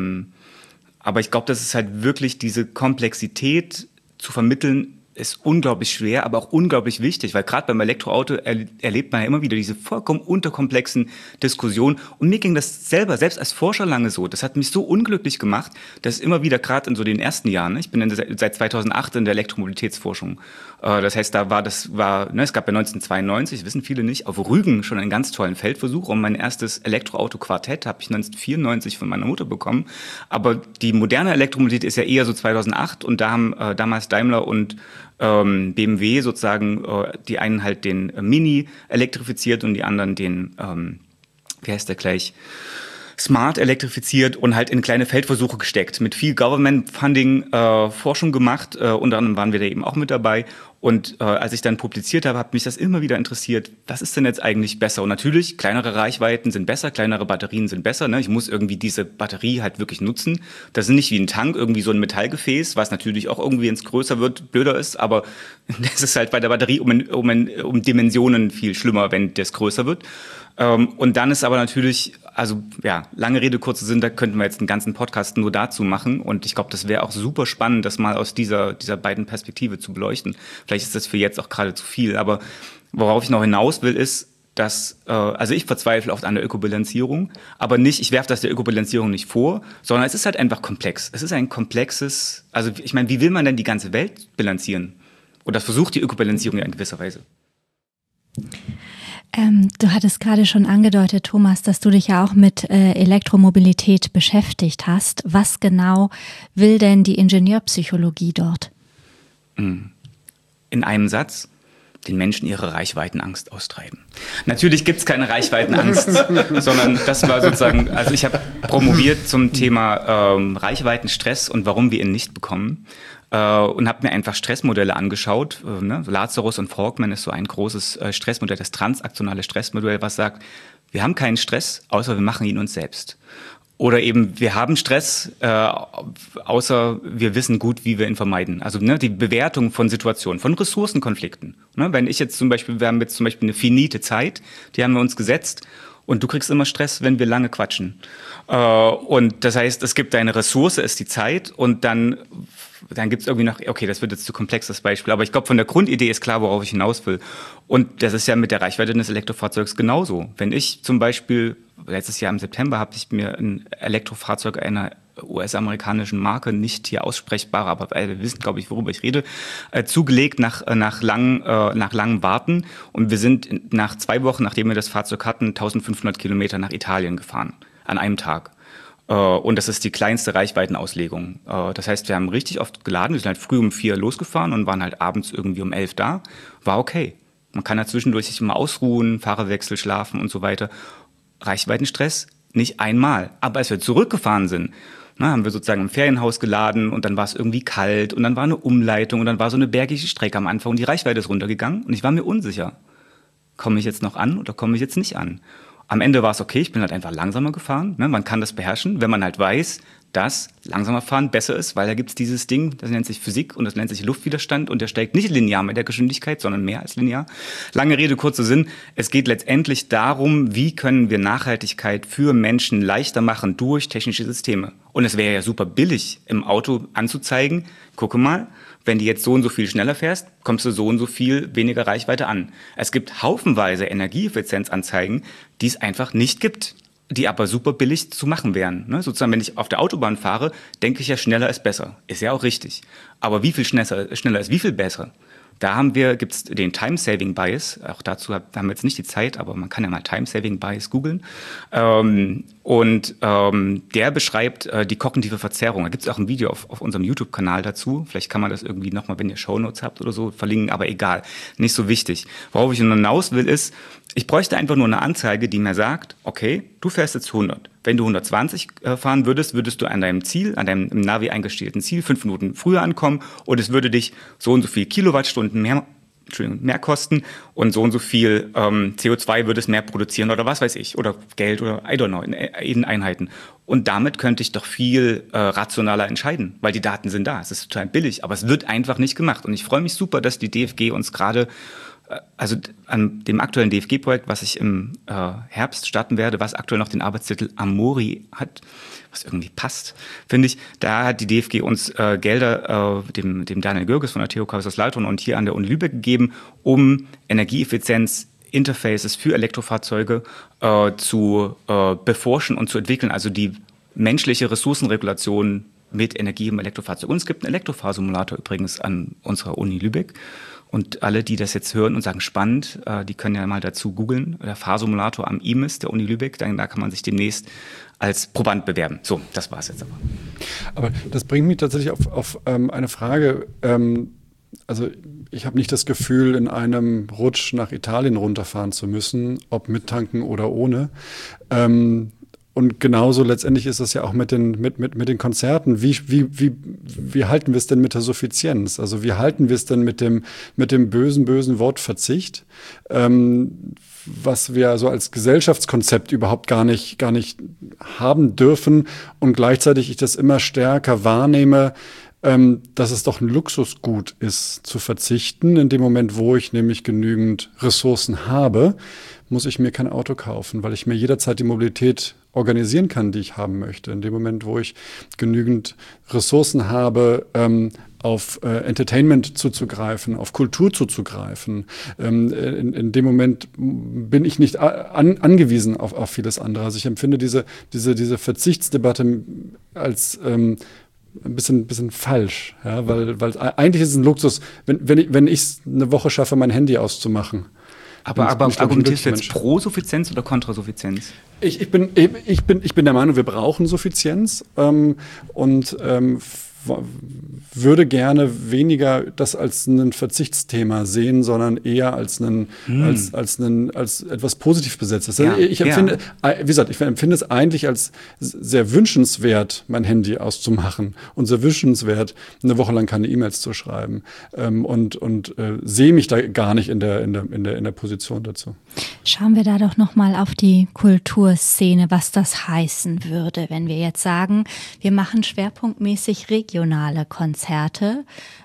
aber ich glaube, das ist halt wirklich diese Komplexität zu vermitteln, ist unglaublich schwer, aber auch unglaublich wichtig, weil gerade beim Elektroauto erlebt man ja immer wieder diese vollkommen unterkomplexen Diskussionen. Und mir ging das selber, selbst als Forscher lange so. Das hat mich so unglücklich gemacht, dass immer wieder, gerade in so den ersten Jahren, ne, ich bin seit 2008 in der Elektromobilitätsforschung. Das heißt, es gab ja 1992, wissen viele nicht, auf Rügen schon einen ganz tollen Feldversuch. Und mein erstes Elektroauto-Quartett habe ich 1994 von meiner Mutter bekommen. Aber die moderne Elektromobilität ist ja eher so 2008, und da haben damals Daimler und BMW sozusagen, die einen halt den Mini elektrifiziert und die anderen den, wie heißt der gleich, Smart elektrifiziert und halt in kleine Feldversuche gesteckt. Mit viel Government-Funding Forschung gemacht. Unter anderem waren wir da eben auch mit dabei. Und als ich dann publiziert habe, hat mich das immer wieder interessiert, was ist denn jetzt eigentlich besser? Und natürlich, kleinere Reichweiten sind besser, kleinere Batterien sind besser. Ne? Ich muss irgendwie diese Batterie halt wirklich nutzen. Das ist nicht wie ein Tank, irgendwie so ein Metallgefäß, was natürlich auch irgendwie, wenn es größer wird, blöder ist. Aber das ist halt bei der Batterie um Dimensionen viel schlimmer, wenn das größer wird. Und dann ist aber natürlich, also ja, lange Rede, kurzer Sinn, da könnten wir jetzt einen ganzen Podcast nur dazu machen. Und ich glaube, das wäre auch super spannend, das mal aus dieser beiden Perspektive zu beleuchten. Vielleicht ist das für jetzt auch gerade zu viel. Aber worauf ich noch hinaus will, ist, dass, also ich verzweifle oft an der Ökobilanzierung, aber nicht, ich werfe das der Ökobilanzierung nicht vor, sondern es ist halt einfach komplex. Es ist ein komplexes, also ich meine, wie will man denn die ganze Welt bilanzieren? Und das versucht die Ökobilanzierung ja in gewisser Weise. Du hattest gerade schon angedeutet, Thomas, dass du dich ja auch mit Elektromobilität beschäftigt hast. Was genau will denn die Ingenieurpsychologie dort? In einem Satz: den Menschen ihre Reichweitenangst austreiben. Natürlich gibt's keine Reichweitenangst, sondern das war sozusagen, also ich habe promoviert zum Thema Reichweitenstress und warum wir ihn nicht bekommen. Und habe mir einfach Stressmodelle angeschaut. Lazarus und Frogman ist so ein großes Stressmodell, das transaktionale Stressmodell, was sagt, wir haben keinen Stress, außer wir machen ihn uns selbst. Oder eben, wir haben Stress, außer wir wissen gut, wie wir ihn vermeiden. Also die Bewertung von Situationen, von Ressourcenkonflikten. Wenn ich jetzt zum Beispiel, wir haben jetzt zum Beispiel eine finite Zeit, die haben wir uns gesetzt, und du kriegst immer Stress, wenn wir lange quatschen. Und das heißt, es gibt eine Ressource, ist die Zeit, und dann gibt's irgendwie noch, okay, das wird jetzt zu komplex, das Beispiel, aber ich glaube, von der Grundidee ist klar, worauf ich hinaus will. Und das ist ja mit der Reichweite eines Elektrofahrzeugs genauso. Wenn ich zum Beispiel, letztes Jahr im September habe ich mir ein Elektrofahrzeug einer US-amerikanischen Marke, nicht hier aussprechbar, aber wir wissen, glaube ich, worüber ich rede, zugelegt nach langem Warten. Und wir sind nach 2 Wochen, nachdem wir das Fahrzeug hatten, 1500 Kilometer nach Italien gefahren, an einem Tag. Und das ist die kleinste Reichweitenauslegung. Das heißt, wir haben richtig oft geladen. Wir sind halt früh um 4 losgefahren und waren halt abends irgendwie um 11 da. War okay. Man kann da zwischendurch sich immer ausruhen, Fahrerwechsel, schlafen und so weiter. Reichweitenstress nicht einmal. Aber als wir zurückgefahren sind, haben wir sozusagen im Ferienhaus geladen und dann war es irgendwie kalt und dann war eine Umleitung und dann war so eine bergige Strecke am Anfang und die Reichweite ist runtergegangen und ich war mir unsicher. Komme ich jetzt noch an oder komme ich jetzt nicht an? Am Ende war es okay, ich bin halt einfach langsamer gefahren. Man kann das beherrschen, wenn man halt weiß, dass langsamer fahren besser ist, weil da gibt's dieses Ding, das nennt sich Physik und das nennt sich Luftwiderstand und der steigt nicht linear mit der Geschwindigkeit, sondern mehr als linear. Lange Rede, kurzer Sinn. Es geht letztendlich darum, wie können wir Nachhaltigkeit für Menschen leichter machen durch technische Systeme. Und es wäre ja super billig, im Auto anzuzeigen, gucke mal, wenn du jetzt so und so viel schneller fährst, kommst du so und so viel weniger Reichweite an. Es gibt haufenweise Energieeffizienzanzeigen, die es einfach nicht gibt, die aber super billig zu machen wären. Sozusagen, wenn ich auf der Autobahn fahre, denke ich ja, schneller ist besser. Ist ja auch richtig. Aber wie viel schneller ist wie viel besser? Da gibt's den Time-Saving-Bias. Auch dazu haben wir jetzt nicht die Zeit, aber man kann ja mal Time-Saving-Bias googeln. Der beschreibt die kognitive Verzerrung. Da gibt's auch ein Video auf unserem YouTube-Kanal dazu. Vielleicht kann man das irgendwie nochmal, wenn ihr Shownotes habt oder so, verlinken. Aber egal, nicht so wichtig. Worauf ich hinaus will, ist, ich bräuchte einfach nur eine Anzeige, die mir sagt, okay, du fährst jetzt 100. Wenn du 120 fahren würdest du an deinem Ziel, an deinem im Navi eingestellten Ziel 5 Minuten früher ankommen und es würde dich so und so viel Kilowattstunden mehr kosten und so viel CO2 würde es mehr produzieren oder was weiß ich, oder Geld oder I don't know, in Einheiten. Und damit könnte ich doch viel rationaler entscheiden, weil die Daten sind da. Es ist total billig, aber es wird einfach nicht gemacht. Und ich freue mich super, dass die DFG uns gerade, also an dem aktuellen DFG-Projekt, was ich im Herbst starten werde, was aktuell noch den Arbeitstitel Amori hat, was irgendwie passt, finde ich. Da hat die DFG uns Gelder dem Daniel Görges von der TU Kaiserslautern und hier an der Uni Lübeck gegeben, um Energieeffizienz-Interfaces für Elektrofahrzeuge zu beforschen und zu entwickeln, also die menschliche Ressourcenregulation mit Energie im Elektrofahrzeug. Und es gibt einen Elektrofahrsimulator übrigens an unserer Uni Lübeck. Und alle, die das jetzt hören und sagen, spannend, die können ja mal dazu googeln. Der Fahrsimulator am IMIS der Uni Lübeck, da kann man sich demnächst als Proband bewerben. So, das war's jetzt aber. Aber das bringt mich tatsächlich auf eine Frage. also ich habe nicht das Gefühl, in einem Rutsch nach Italien runterfahren zu müssen, ob mit Tanken oder ohne. Und genauso letztendlich ist es ja auch mit den Konzerten. Wie halten wir es denn mit der Suffizienz? Also wie halten wir es denn mit dem bösen Wort Verzicht? Was wir so als Gesellschaftskonzept überhaupt gar nicht haben dürfen und gleichzeitig ich das immer stärker wahrnehme, dass es doch ein Luxusgut ist, zu verzichten. In dem Moment, wo ich nämlich genügend Ressourcen habe, muss ich mir kein Auto kaufen, weil ich mir jederzeit die Mobilität organisieren kann, die ich haben möchte. In dem Moment, wo ich genügend Ressourcen habe, auf Entertainment zuzugreifen, auf Kultur zuzugreifen. In dem Moment bin ich nicht angewiesen auf vieles andere. Also ich empfinde diese Verzichtsdebatte als ein bisschen falsch, ja, weil eigentlich ist es ein Luxus, wenn ich es eine Woche schaffe, mein Handy auszumachen. Aber argumentierst du jetzt pro Suffizienz oder kontra Suffizienz? Ich bin der Meinung, wir brauchen Suffizienz und würde gerne weniger das als ein Verzichtsthema sehen, sondern eher als etwas positiv besetztes. Ja, ich empfinde, wie gesagt, ich empfinde es eigentlich als sehr wünschenswert, mein Handy auszumachen und sehr wünschenswert, eine Woche lang keine E-Mails zu schreiben und sehe mich da gar nicht in der Position dazu. Schauen wir da doch nochmal auf die Kulturszene, was das heißen würde, wenn wir jetzt sagen, wir machen schwerpunktmäßig regionale Konzerte.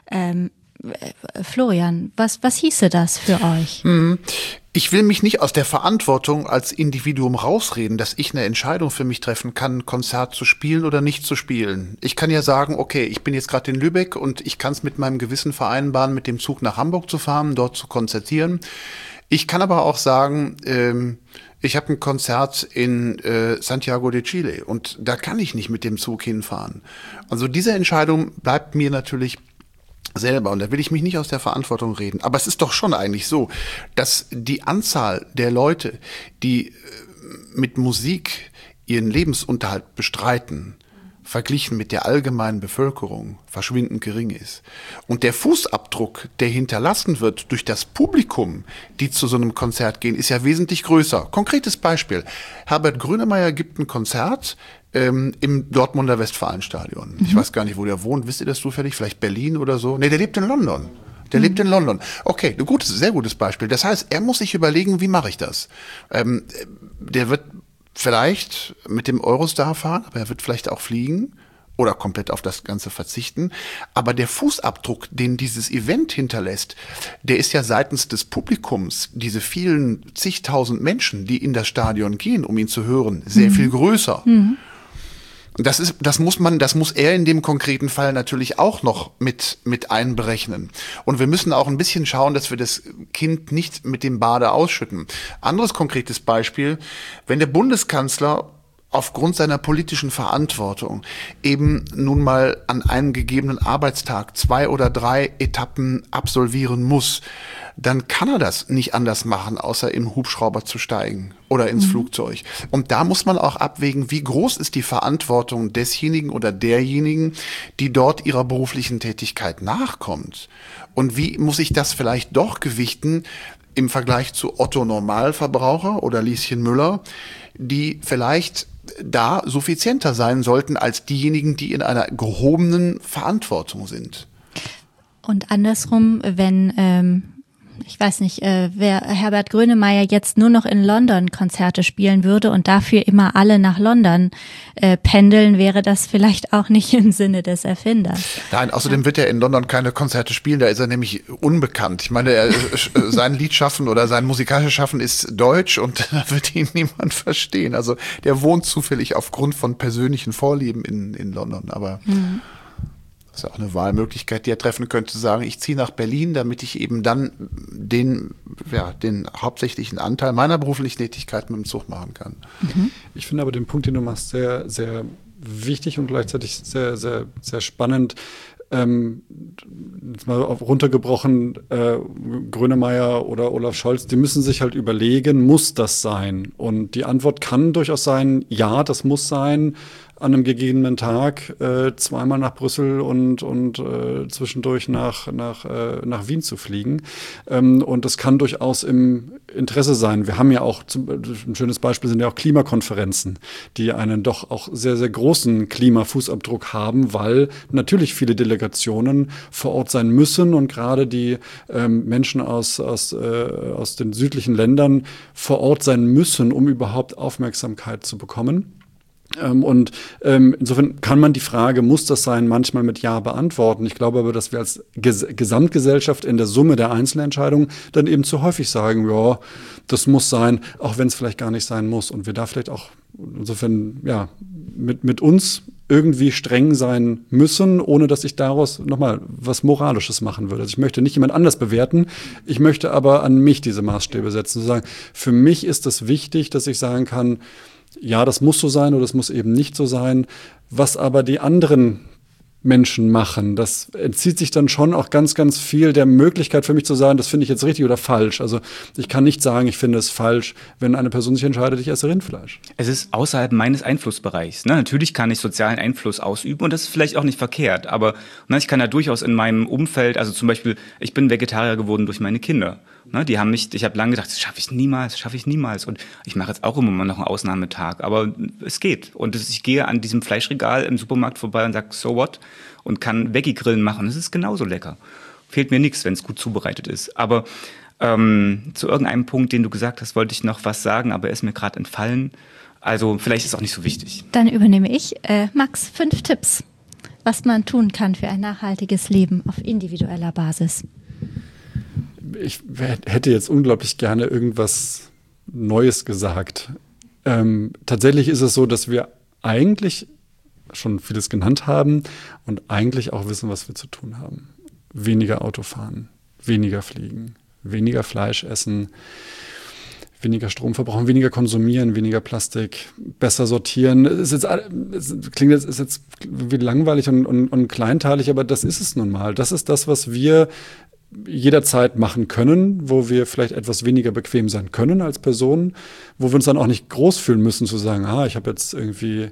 Florian, was hieße das für euch? Ich will mich nicht aus der Verantwortung als Individuum rausreden, dass ich eine Entscheidung für mich treffen kann, ein Konzert zu spielen oder nicht zu spielen. Ich kann ja sagen, okay, ich bin jetzt gerade in Lübeck und ich kann es mit meinem Gewissen vereinbaren, mit dem Zug nach Hamburg zu fahren, dort zu konzertieren. Ich kann aber auch sagen, ich habe ein Konzert in Santiago de Chile und da kann ich nicht mit dem Zug hinfahren. Also diese Entscheidung bleibt mir natürlich selber und da will ich mich nicht aus der Verantwortung reden. Aber es ist doch schon eigentlich so, dass die Anzahl der Leute, die mit Musik ihren Lebensunterhalt bestreiten, verglichen mit der allgemeinen Bevölkerung verschwindend gering ist. Und der Fußabdruck, der hinterlassen wird durch das Publikum, die zu so einem Konzert gehen, ist ja wesentlich größer. Konkretes Beispiel. Herbert Grönemeyer gibt ein Konzert im Dortmunder Westfalenstadion. Ich weiß gar nicht, wo der wohnt. Wisst ihr das zufällig? Vielleicht Berlin oder so? Nee, der lebt in London. Lebt in London. Okay, sehr gutes Beispiel. Das heißt, er muss sich überlegen, wie mache ich das? Der wird vielleicht mit dem Eurostar fahren, aber er wird vielleicht auch fliegen oder komplett auf das Ganze verzichten. Aber der Fußabdruck, den dieses Event hinterlässt, der ist ja seitens des Publikums, diese vielen zigtausend Menschen, die in das Stadion gehen, um ihn zu hören, sehr viel größer. Das muss er in dem konkreten Fall natürlich auch noch mit einberechnen. Und wir müssen auch ein bisschen schauen, dass wir das Kind nicht mit dem Bade ausschütten. Anderes konkretes Beispiel, wenn der Bundeskanzler aufgrund seiner politischen Verantwortung eben nun mal an einem gegebenen Arbeitstag 2 oder 3 Etappen absolvieren muss, dann kann er das nicht anders machen, außer im Hubschrauber zu steigen oder ins Flugzeug. Und da muss man auch abwägen, wie groß ist die Verantwortung desjenigen oder derjenigen, die dort ihrer beruflichen Tätigkeit nachkommt. Und wie muss ich das vielleicht doch gewichten im Vergleich zu Otto Normalverbraucher oder Lieschen Müller, die vielleicht da suffizienter sein sollten als diejenigen, die in einer gehobenen Verantwortung sind. Und andersrum, wenn ich weiß nicht, wer Herbert Grönemeyer jetzt nur noch in London Konzerte spielen würde und dafür immer alle nach London pendeln, wäre das vielleicht auch nicht im Sinne des Erfinders. Nein, außerdem wird er in London keine Konzerte spielen, da ist er nämlich unbekannt. Ich meine, sein Liedschaffen oder sein musikalisches Schaffen ist deutsch und da wird ihn niemand verstehen. Also der wohnt zufällig aufgrund von persönlichen Vorlieben in London, aber das ist ja auch eine Wahlmöglichkeit, die er treffen könnte, zu sagen, ich ziehe nach Berlin, damit ich eben dann den hauptsächlichen Anteil meiner beruflichen Tätigkeit mit dem Zug machen kann. Ich finde aber den Punkt, den du machst, sehr, sehr wichtig und gleichzeitig sehr, sehr, sehr spannend. jetzt mal runtergebrochen, Grönemeyer oder Olaf Scholz, die müssen sich halt überlegen, muss das sein? Und die Antwort kann durchaus sein, ja, das muss sein, an einem gegebenen Tag zweimal nach Brüssel und zwischendurch nach Wien zu fliegen. Und das kann durchaus im Interesse sein. Wir haben ja auch, ein schönes Beispiel sind ja auch Klimakonferenzen, die einen doch auch sehr, sehr großen Klimafußabdruck haben, weil natürlich viele Delegationen vor Ort sein müssen und gerade die Menschen aus den südlichen Ländern vor Ort sein müssen, um überhaupt Aufmerksamkeit zu bekommen. Insofern kann man die Frage, muss das sein, manchmal mit Ja beantworten. Ich glaube aber, dass wir als Gesamtgesellschaft in der Summe der Einzelentscheidungen dann eben zu häufig sagen, ja, das muss sein, auch wenn es vielleicht gar nicht sein muss. Und wir da vielleicht auch insofern ja mit uns irgendwie streng sein müssen, ohne dass ich daraus nochmal was Moralisches machen würde. Also ich möchte nicht jemand anders bewerten, ich möchte aber an mich diese Maßstäbe setzen. Zu sagen, für mich ist es wichtig, dass ich sagen kann, ja, das muss so sein oder das muss eben nicht so sein. Was aber die anderen Menschen machen, das entzieht sich dann schon auch ganz, ganz viel der Möglichkeit für mich zu sagen, das finde ich jetzt richtig oder falsch. Also ich kann nicht sagen, ich finde es falsch, wenn eine Person sich entscheidet, ich esse Rindfleisch. Es ist außerhalb meines Einflussbereichs. Ne? Natürlich kann ich sozialen Einfluss ausüben und das ist vielleicht auch nicht verkehrt, aber ich kann ja durchaus in meinem Umfeld, also zum Beispiel, ich bin Vegetarier geworden durch meine Kinder. Die haben mich, ich habe lange gedacht, das schaffe ich niemals. Und ich mache jetzt auch immer mal noch einen Ausnahmetag, aber es geht. Und ich gehe an diesem Fleischregal im Supermarkt vorbei und sage, so what? Und kann Veggie-Grillen machen. Das ist genauso lecker. Fehlt mir nichts, wenn es gut zubereitet ist. Aber zu irgendeinem Punkt, den du gesagt hast, wollte ich noch was sagen, aber er ist mir gerade entfallen. Also vielleicht ist es auch nicht so wichtig. Dann übernehme ich. Max, 5 Tipps, was man tun kann für ein nachhaltiges Leben auf individueller Basis. Ich hätte jetzt unglaublich gerne irgendwas Neues gesagt. Tatsächlich ist es so, dass wir eigentlich schon vieles genannt haben und eigentlich auch wissen, was wir zu tun haben. Weniger Auto fahren, weniger fliegen, weniger Fleisch essen, weniger Strom verbrauchen, weniger konsumieren, weniger Plastik, besser sortieren. Es klingt jetzt wie langweilig und kleinteilig, aber das ist es nun mal. Das ist das, was wir jederzeit machen können, wo wir vielleicht etwas weniger bequem sein können als Person, wo wir uns dann auch nicht groß fühlen müssen zu sagen, ich habe jetzt irgendwie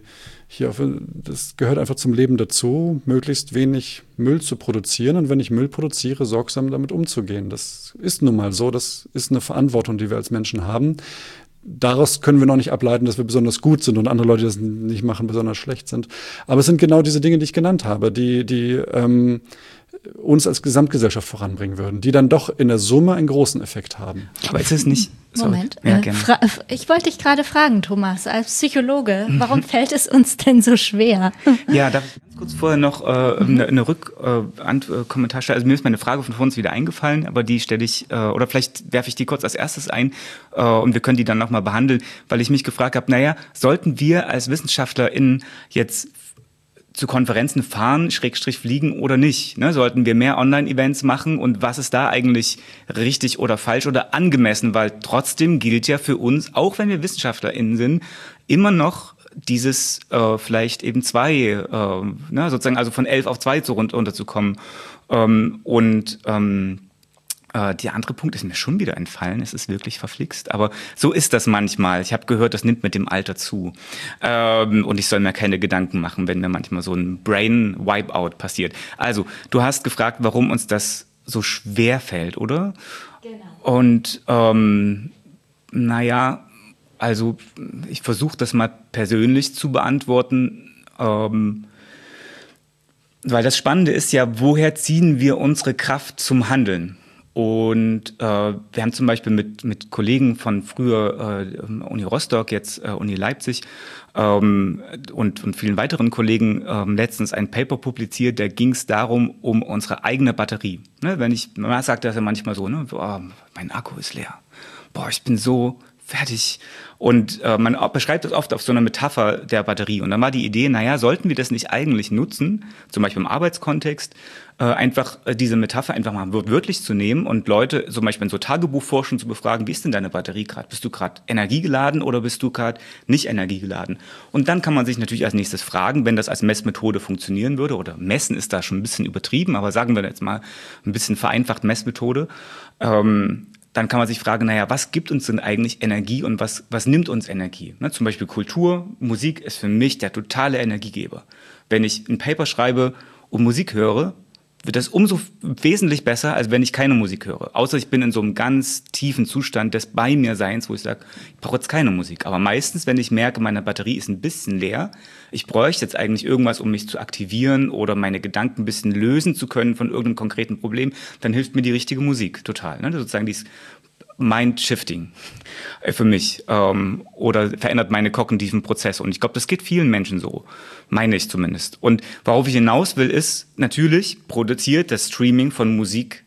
das gehört einfach zum Leben dazu, möglichst wenig Müll zu produzieren und wenn ich Müll produziere, sorgsam damit umzugehen. Das ist nun mal so, das ist eine Verantwortung, die wir als Menschen haben. Daraus können wir noch nicht ableiten, dass wir besonders gut sind und andere Leute, die das nicht machen, besonders schlecht sind. Aber es sind genau diese Dinge, die ich genannt habe, die uns als Gesamtgesellschaft voranbringen würden, die dann doch in der Summe einen großen Effekt haben. Aber ist es nicht... Moment, ja, ich wollte dich gerade fragen, Thomas, als Psychologe, warum fällt es uns denn so schwer? Ja, darf ich ganz kurz vorher noch eine Kommentar stellen? Also mir ist meine Frage von uns wieder eingefallen, aber die stelle ich, oder vielleicht werfe ich die kurz als erstes ein und wir können die dann nochmal behandeln, weil ich mich gefragt habe, sollten wir als WissenschaftlerInnen jetzt zu Konferenzen fahren, fliegen oder nicht? Sollten wir mehr Online-Events machen und was ist da eigentlich richtig oder falsch oder angemessen? Weil trotzdem gilt ja für uns, auch wenn wir WissenschaftlerInnen sind, immer noch dieses vielleicht eben 2, sozusagen also von 11 auf 2 runterzukommen. Der andere Punkt ist mir schon wieder entfallen, es ist wirklich verflixt, aber so ist das manchmal. Ich habe gehört, das nimmt mit dem Alter zu. Und ich soll mir keine Gedanken machen, wenn mir manchmal so ein Brain-Wipeout passiert. Also, du hast gefragt, warum uns das so schwer fällt, oder? Genau. Und also ich versuche das mal persönlich zu beantworten, weil das Spannende ist ja, woher ziehen wir unsere Kraft zum Handeln? Und wir haben zum Beispiel mit Kollegen von früher Uni Rostock, jetzt Uni Leipzig und vielen weiteren Kollegen letztens ein Paper publiziert, da ging es darum, um unsere eigene Batterie. Man sagt das ja manchmal so, mein Akku ist leer. Ich bin so fertig. Und man beschreibt das oft auf so einer Metapher der Batterie. Und dann war die Idee, naja, sollten wir das nicht eigentlich nutzen, zum Beispiel im Arbeitskontext, einfach diese Metapher einfach mal wörtlich zu nehmen und Leute zum Beispiel in so Tagebuchforschung zu befragen, wie ist denn deine Batterie gerade? Bist du gerade energiegeladen oder bist du gerade nicht energiegeladen? Und dann kann man sich natürlich als nächstes fragen, wenn das als Messmethode funktionieren würde, oder messen ist da schon ein bisschen übertrieben, aber sagen wir jetzt mal ein bisschen vereinfacht Messmethode, dann kann man sich fragen, naja, was gibt uns denn eigentlich Energie und was nimmt uns Energie? Ne, zum Beispiel Kultur, Musik ist für mich der totale Energiegeber. Wenn ich ein Paper schreibe und Musik höre, wird das umso wesentlich besser, als wenn ich keine Musik höre. Außer ich bin in so einem ganz tiefen Zustand des Bei-mir-Seins, wo ich sage, ich brauche jetzt keine Musik. Aber meistens, wenn ich merke, meine Batterie ist ein bisschen leer, ich bräuchte jetzt eigentlich irgendwas, um mich zu aktivieren oder meine Gedanken ein bisschen lösen zu können von irgendeinem konkreten Problem, dann hilft mir die richtige Musik total. Ne? Sozusagen dieses Mind-Shifting für mich oder verändert meine kognitiven Prozesse. Und ich glaube, das geht vielen Menschen so, meine ich zumindest. Und worauf ich hinaus will, ist, natürlich produziert das Streaming von Musik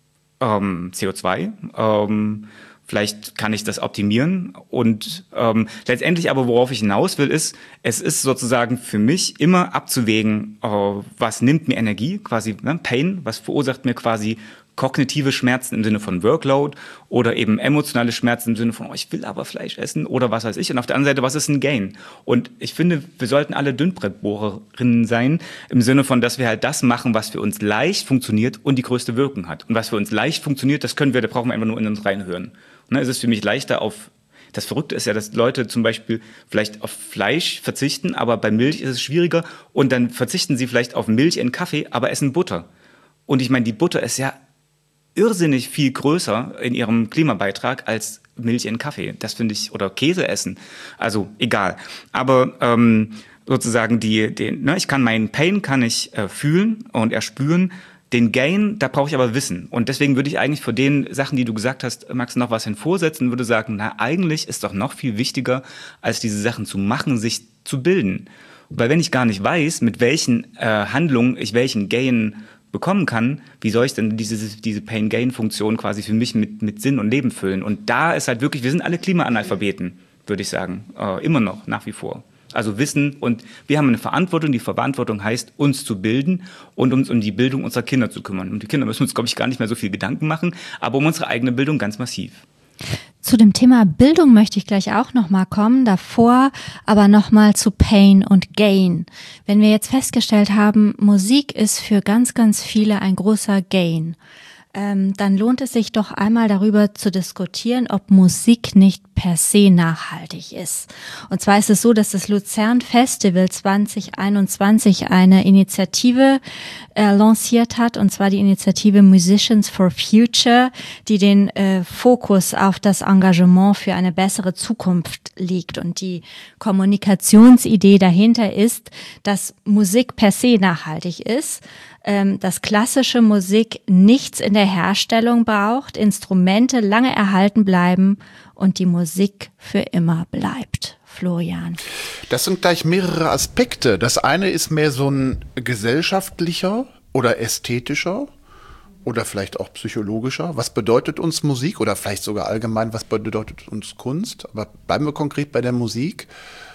CO2. Vielleicht kann ich das optimieren. Und letztendlich aber, worauf ich hinaus will, ist, es ist sozusagen für mich immer abzuwägen, was nimmt mir Energie, quasi Pain, was verursacht mir quasi kognitive Schmerzen im Sinne von Workload oder eben emotionale Schmerzen im Sinne von, ich will aber Fleisch essen oder was weiß ich. Und auf der anderen Seite, was ist ein Gain? Und ich finde, wir sollten alle Dünnbrettbohrerinnen sein, im Sinne von, dass wir halt das machen, was für uns leicht funktioniert und die größte Wirkung hat. Und was für uns leicht funktioniert, das können wir, da brauchen wir einfach nur in uns reinhören. Ne, es ist für mich leichter das Verrückte ist ja, dass Leute zum Beispiel vielleicht auf Fleisch verzichten, aber bei Milch ist es schwieriger und dann verzichten sie vielleicht auf Milch in Kaffee, aber essen Butter. Und ich meine, die Butter ist ja irrsinnig viel größer in ihrem Klimabeitrag als Milch in Kaffee. Das finde ich, oder Käse essen. Also egal. Aber sozusagen ich kann meinen Pain fühlen und erspüren. Den Gain, da brauche ich aber Wissen. Und deswegen würde ich eigentlich für den Sachen, die du gesagt hast, Max, noch was hinvorsetzen, würde sagen, eigentlich ist doch noch viel wichtiger, als diese Sachen zu machen, sich zu bilden. Weil wenn ich gar nicht weiß, mit welchen Handlungen ich welchen Gain bekommen kann, wie soll ich denn diese Pain-Gain-Funktion quasi für mich mit Sinn und Leben füllen? Und da ist halt wirklich, wir sind alle Klimaanalphabeten, würde ich sagen, immer noch, nach wie vor. Also Wissen, und wir haben eine Verantwortung, die Verantwortung heißt, uns zu bilden und uns um die Bildung unserer Kinder zu kümmern. Um die Kinder müssen wir uns, glaube ich, gar nicht mehr so viel Gedanken machen, aber um unsere eigene Bildung ganz massiv. Zu dem Thema Bildung möchte ich gleich auch nochmal kommen, davor aber nochmal zu Pain und Gain. Wenn wir jetzt festgestellt haben, Musik ist für ganz, ganz viele ein großer Gain, dann lohnt es sich doch einmal darüber zu diskutieren, ob Musik nicht per se nachhaltig ist. Und zwar ist es so, dass das Luzern Festival 2021 eine Initiative lanciert hat, und zwar die Initiative Musicians for Future, die den Fokus auf das Engagement für eine bessere Zukunft legt. Und die Kommunikationsidee dahinter ist, dass Musik per se nachhaltig ist, dass klassische Musik nichts in der Herstellung braucht, Instrumente lange erhalten bleiben und die Musik für immer bleibt. Florian. Das sind gleich mehrere Aspekte. Das eine ist mehr so ein gesellschaftlicher oder ästhetischer oder vielleicht auch psychologischer. Was bedeutet uns Musik oder vielleicht sogar allgemein, was bedeutet uns Kunst? Aber bleiben wir konkret bei der Musik.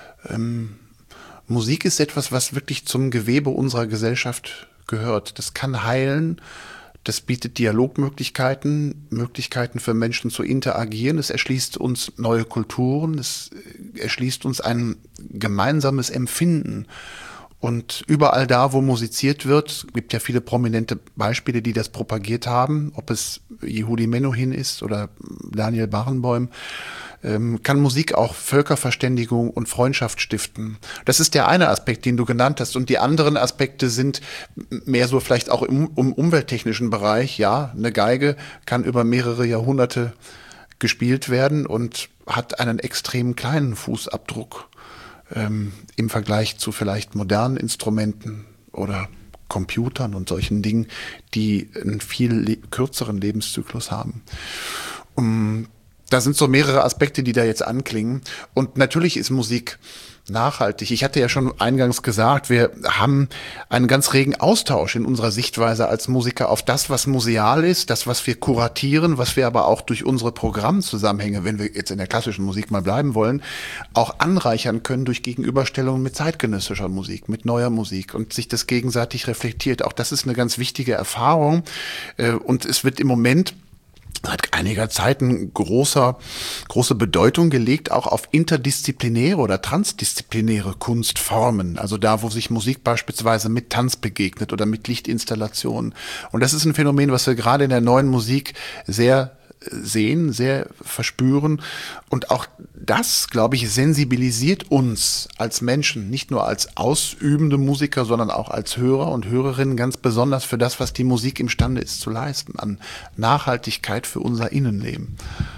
Musik ist etwas, was wirklich zum Gewebe unserer Gesellschaft gehört. Das kann heilen, das bietet Dialogmöglichkeiten, Möglichkeiten für Menschen zu interagieren, es erschließt uns neue Kulturen, es erschließt uns ein gemeinsames Empfinden. Und überall da, wo musiziert wird, gibt ja viele prominente Beispiele, die das propagiert haben, ob es Yehudi Menuhin ist oder Daniel Barenboim, kann Musik auch Völkerverständigung und Freundschaft stiften. Das ist der eine Aspekt, den du genannt hast. Und die anderen Aspekte sind mehr so vielleicht auch im umwelttechnischen Bereich. Ja, eine Geige kann über mehrere Jahrhunderte gespielt werden und hat einen extrem kleinen Fußabdruck im Vergleich zu vielleicht modernen Instrumenten oder Computern und solchen Dingen, die einen viel kürzeren Lebenszyklus haben. Da sind so mehrere Aspekte, die da jetzt anklingen. Und natürlich ist Musik nachhaltig. Ich hatte ja schon eingangs gesagt, wir haben einen ganz regen Austausch in unserer Sichtweise als Musiker auf das, was museal ist, das, was wir kuratieren, was wir aber auch durch unsere Programmzusammenhänge, wenn wir jetzt in der klassischen Musik mal bleiben wollen, auch anreichern können durch Gegenüberstellungen mit zeitgenössischer Musik, mit neuer Musik und sich das gegenseitig reflektiert. Auch das ist eine ganz wichtige Erfahrung. Und es wird im Moment seit einiger Zeit eine große Bedeutung gelegt, auch auf interdisziplinäre oder transdisziplinäre Kunstformen. Also da, wo sich Musik beispielsweise mit Tanz begegnet oder mit Lichtinstallationen. Und das ist ein Phänomen, was wir gerade in der neuen Musik sehr sehen, sehr verspüren. Und auch das, glaube ich, sensibilisiert uns als Menschen, nicht nur als ausübende Musiker, sondern auch als Hörer und Hörerinnen ganz besonders für das, was die Musik imstande ist zu leisten, an Nachhaltigkeit für unser Innenleben.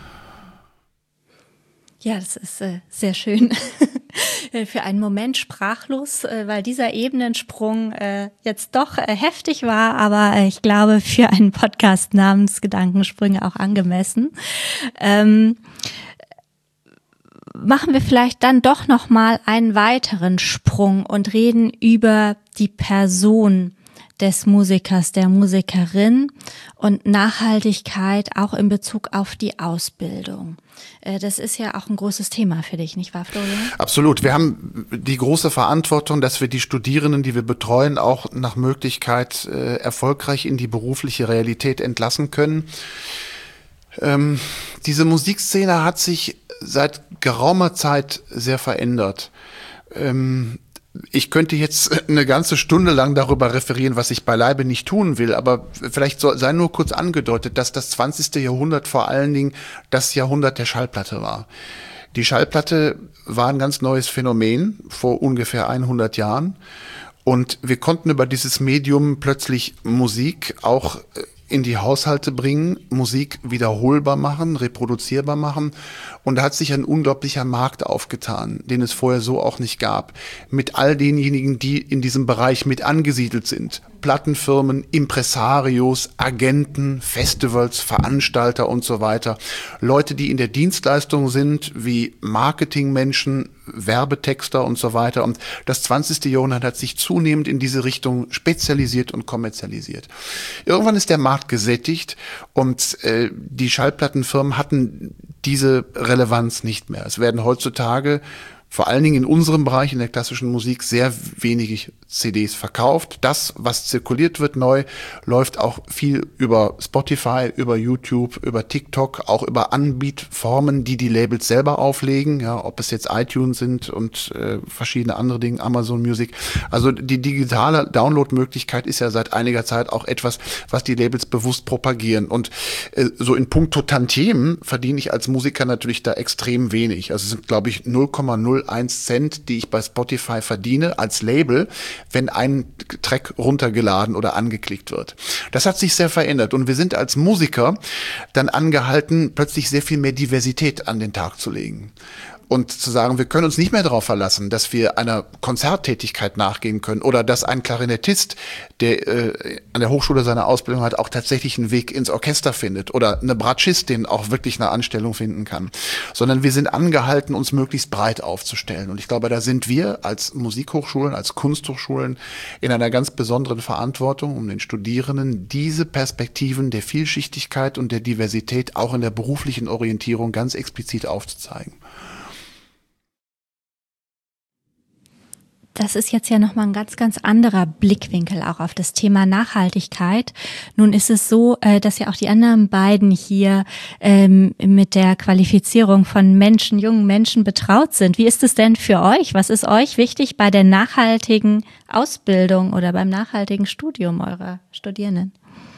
Ja, das ist sehr schön. Für einen Moment sprachlos, weil dieser Ebenensprung jetzt doch heftig war, aber ich glaube für einen Podcast namens Gedankensprünge auch angemessen. Machen wir vielleicht dann doch noch mal einen weiteren Sprung und reden über die Person des Musikers, der Musikerin und Nachhaltigkeit auch in Bezug auf die Ausbildung. Das ist ja auch ein großes Thema für dich, nicht wahr, Florian? Absolut. Wir haben die große Verantwortung, dass wir die Studierenden, die wir betreuen, auch nach Möglichkeit erfolgreich in die berufliche Realität entlassen können. Diese Musikszene hat sich seit geraumer Zeit sehr verändert. Ich könnte jetzt eine ganze Stunde lang darüber referieren, was ich beileibe nicht tun will, aber vielleicht sei nur kurz angedeutet, dass das 20. Jahrhundert vor allen Dingen das Jahrhundert der Schallplatte war. Die Schallplatte war ein ganz neues Phänomen vor ungefähr 100 Jahren und wir konnten über dieses Medium plötzlich Musik auch in die Haushalte bringen, Musik wiederholbar machen, reproduzierbar machen. Und da hat sich ein unglaublicher Markt aufgetan, den es vorher so auch nicht gab. Mit all denjenigen, die in diesem Bereich mit angesiedelt sind. Plattenfirmen, Impresarios, Agenten, Festivals, Veranstalter und so weiter. Leute, die in der Dienstleistung sind, wie Marketingmenschen, Werbetexter und so weiter. Und das 20. Jahrhundert hat sich zunehmend in diese Richtung spezialisiert und kommerzialisiert. Irgendwann ist der Markt gesättigt und die Schallplattenfirmen hatten diese Relevanz nicht mehr. Es werden heutzutage vor allen Dingen in unserem Bereich, in der klassischen Musik, sehr wenig CDs verkauft. Das, was zirkuliert wird neu, läuft auch viel über Spotify, über YouTube, über TikTok, auch über Anbietformen, die Labels selber auflegen, ja, ob es jetzt iTunes sind und verschiedene andere Dinge, Amazon Music. Also die digitale Downloadmöglichkeit ist ja seit einiger Zeit auch etwas, was die Labels bewusst propagieren. Und so in puncto Tantiemen verdiene ich als Musiker natürlich da extrem wenig. Also es sind, glaube ich, 0,01 Cent, die ich bei Spotify verdiene als Label, wenn ein Track runtergeladen oder angeklickt wird. Das hat sich sehr verändert und wir sind als Musiker dann angehalten, plötzlich sehr viel mehr Diversität an den Tag zu legen. Und zu sagen, wir können uns nicht mehr darauf verlassen, dass wir einer Konzerttätigkeit nachgehen können oder dass ein Klarinettist, der an der Hochschule seine Ausbildung hat, auch tatsächlich einen Weg ins Orchester findet oder eine Bratschistin auch wirklich eine Anstellung finden kann. Sondern wir sind angehalten, uns möglichst breit aufzustellen. Und ich glaube, da sind wir als Musikhochschulen, als Kunsthochschulen in einer ganz besonderen Verantwortung, um den Studierenden diese Perspektiven der Vielschichtigkeit und der Diversität auch in der beruflichen Orientierung ganz explizit aufzuzeigen. Das ist jetzt ja nochmal ein ganz, ganz anderer Blickwinkel auch auf das Thema Nachhaltigkeit. Nun ist es so, dass ja auch die anderen beiden hier mit der Qualifizierung von Menschen, jungen Menschen betraut sind. Wie ist es denn für euch? Was ist euch wichtig bei der nachhaltigen Ausbildung oder beim nachhaltigen Studium eurer Studierenden?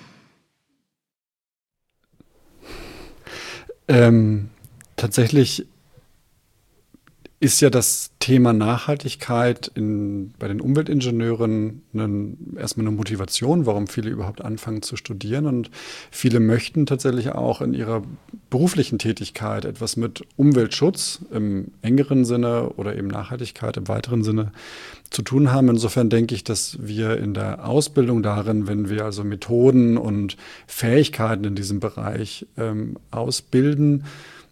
Tatsächlich ist ja das Thema Nachhaltigkeit bei den Umweltingenieuren erstmal eine Motivation, warum viele überhaupt anfangen zu studieren. Und viele möchten tatsächlich auch in ihrer beruflichen Tätigkeit etwas mit Umweltschutz im engeren Sinne oder eben Nachhaltigkeit im weiteren Sinne zu tun haben. Insofern denke ich, dass wir in der Ausbildung darin, wenn wir also Methoden und Fähigkeiten in diesem Bereich ausbilden,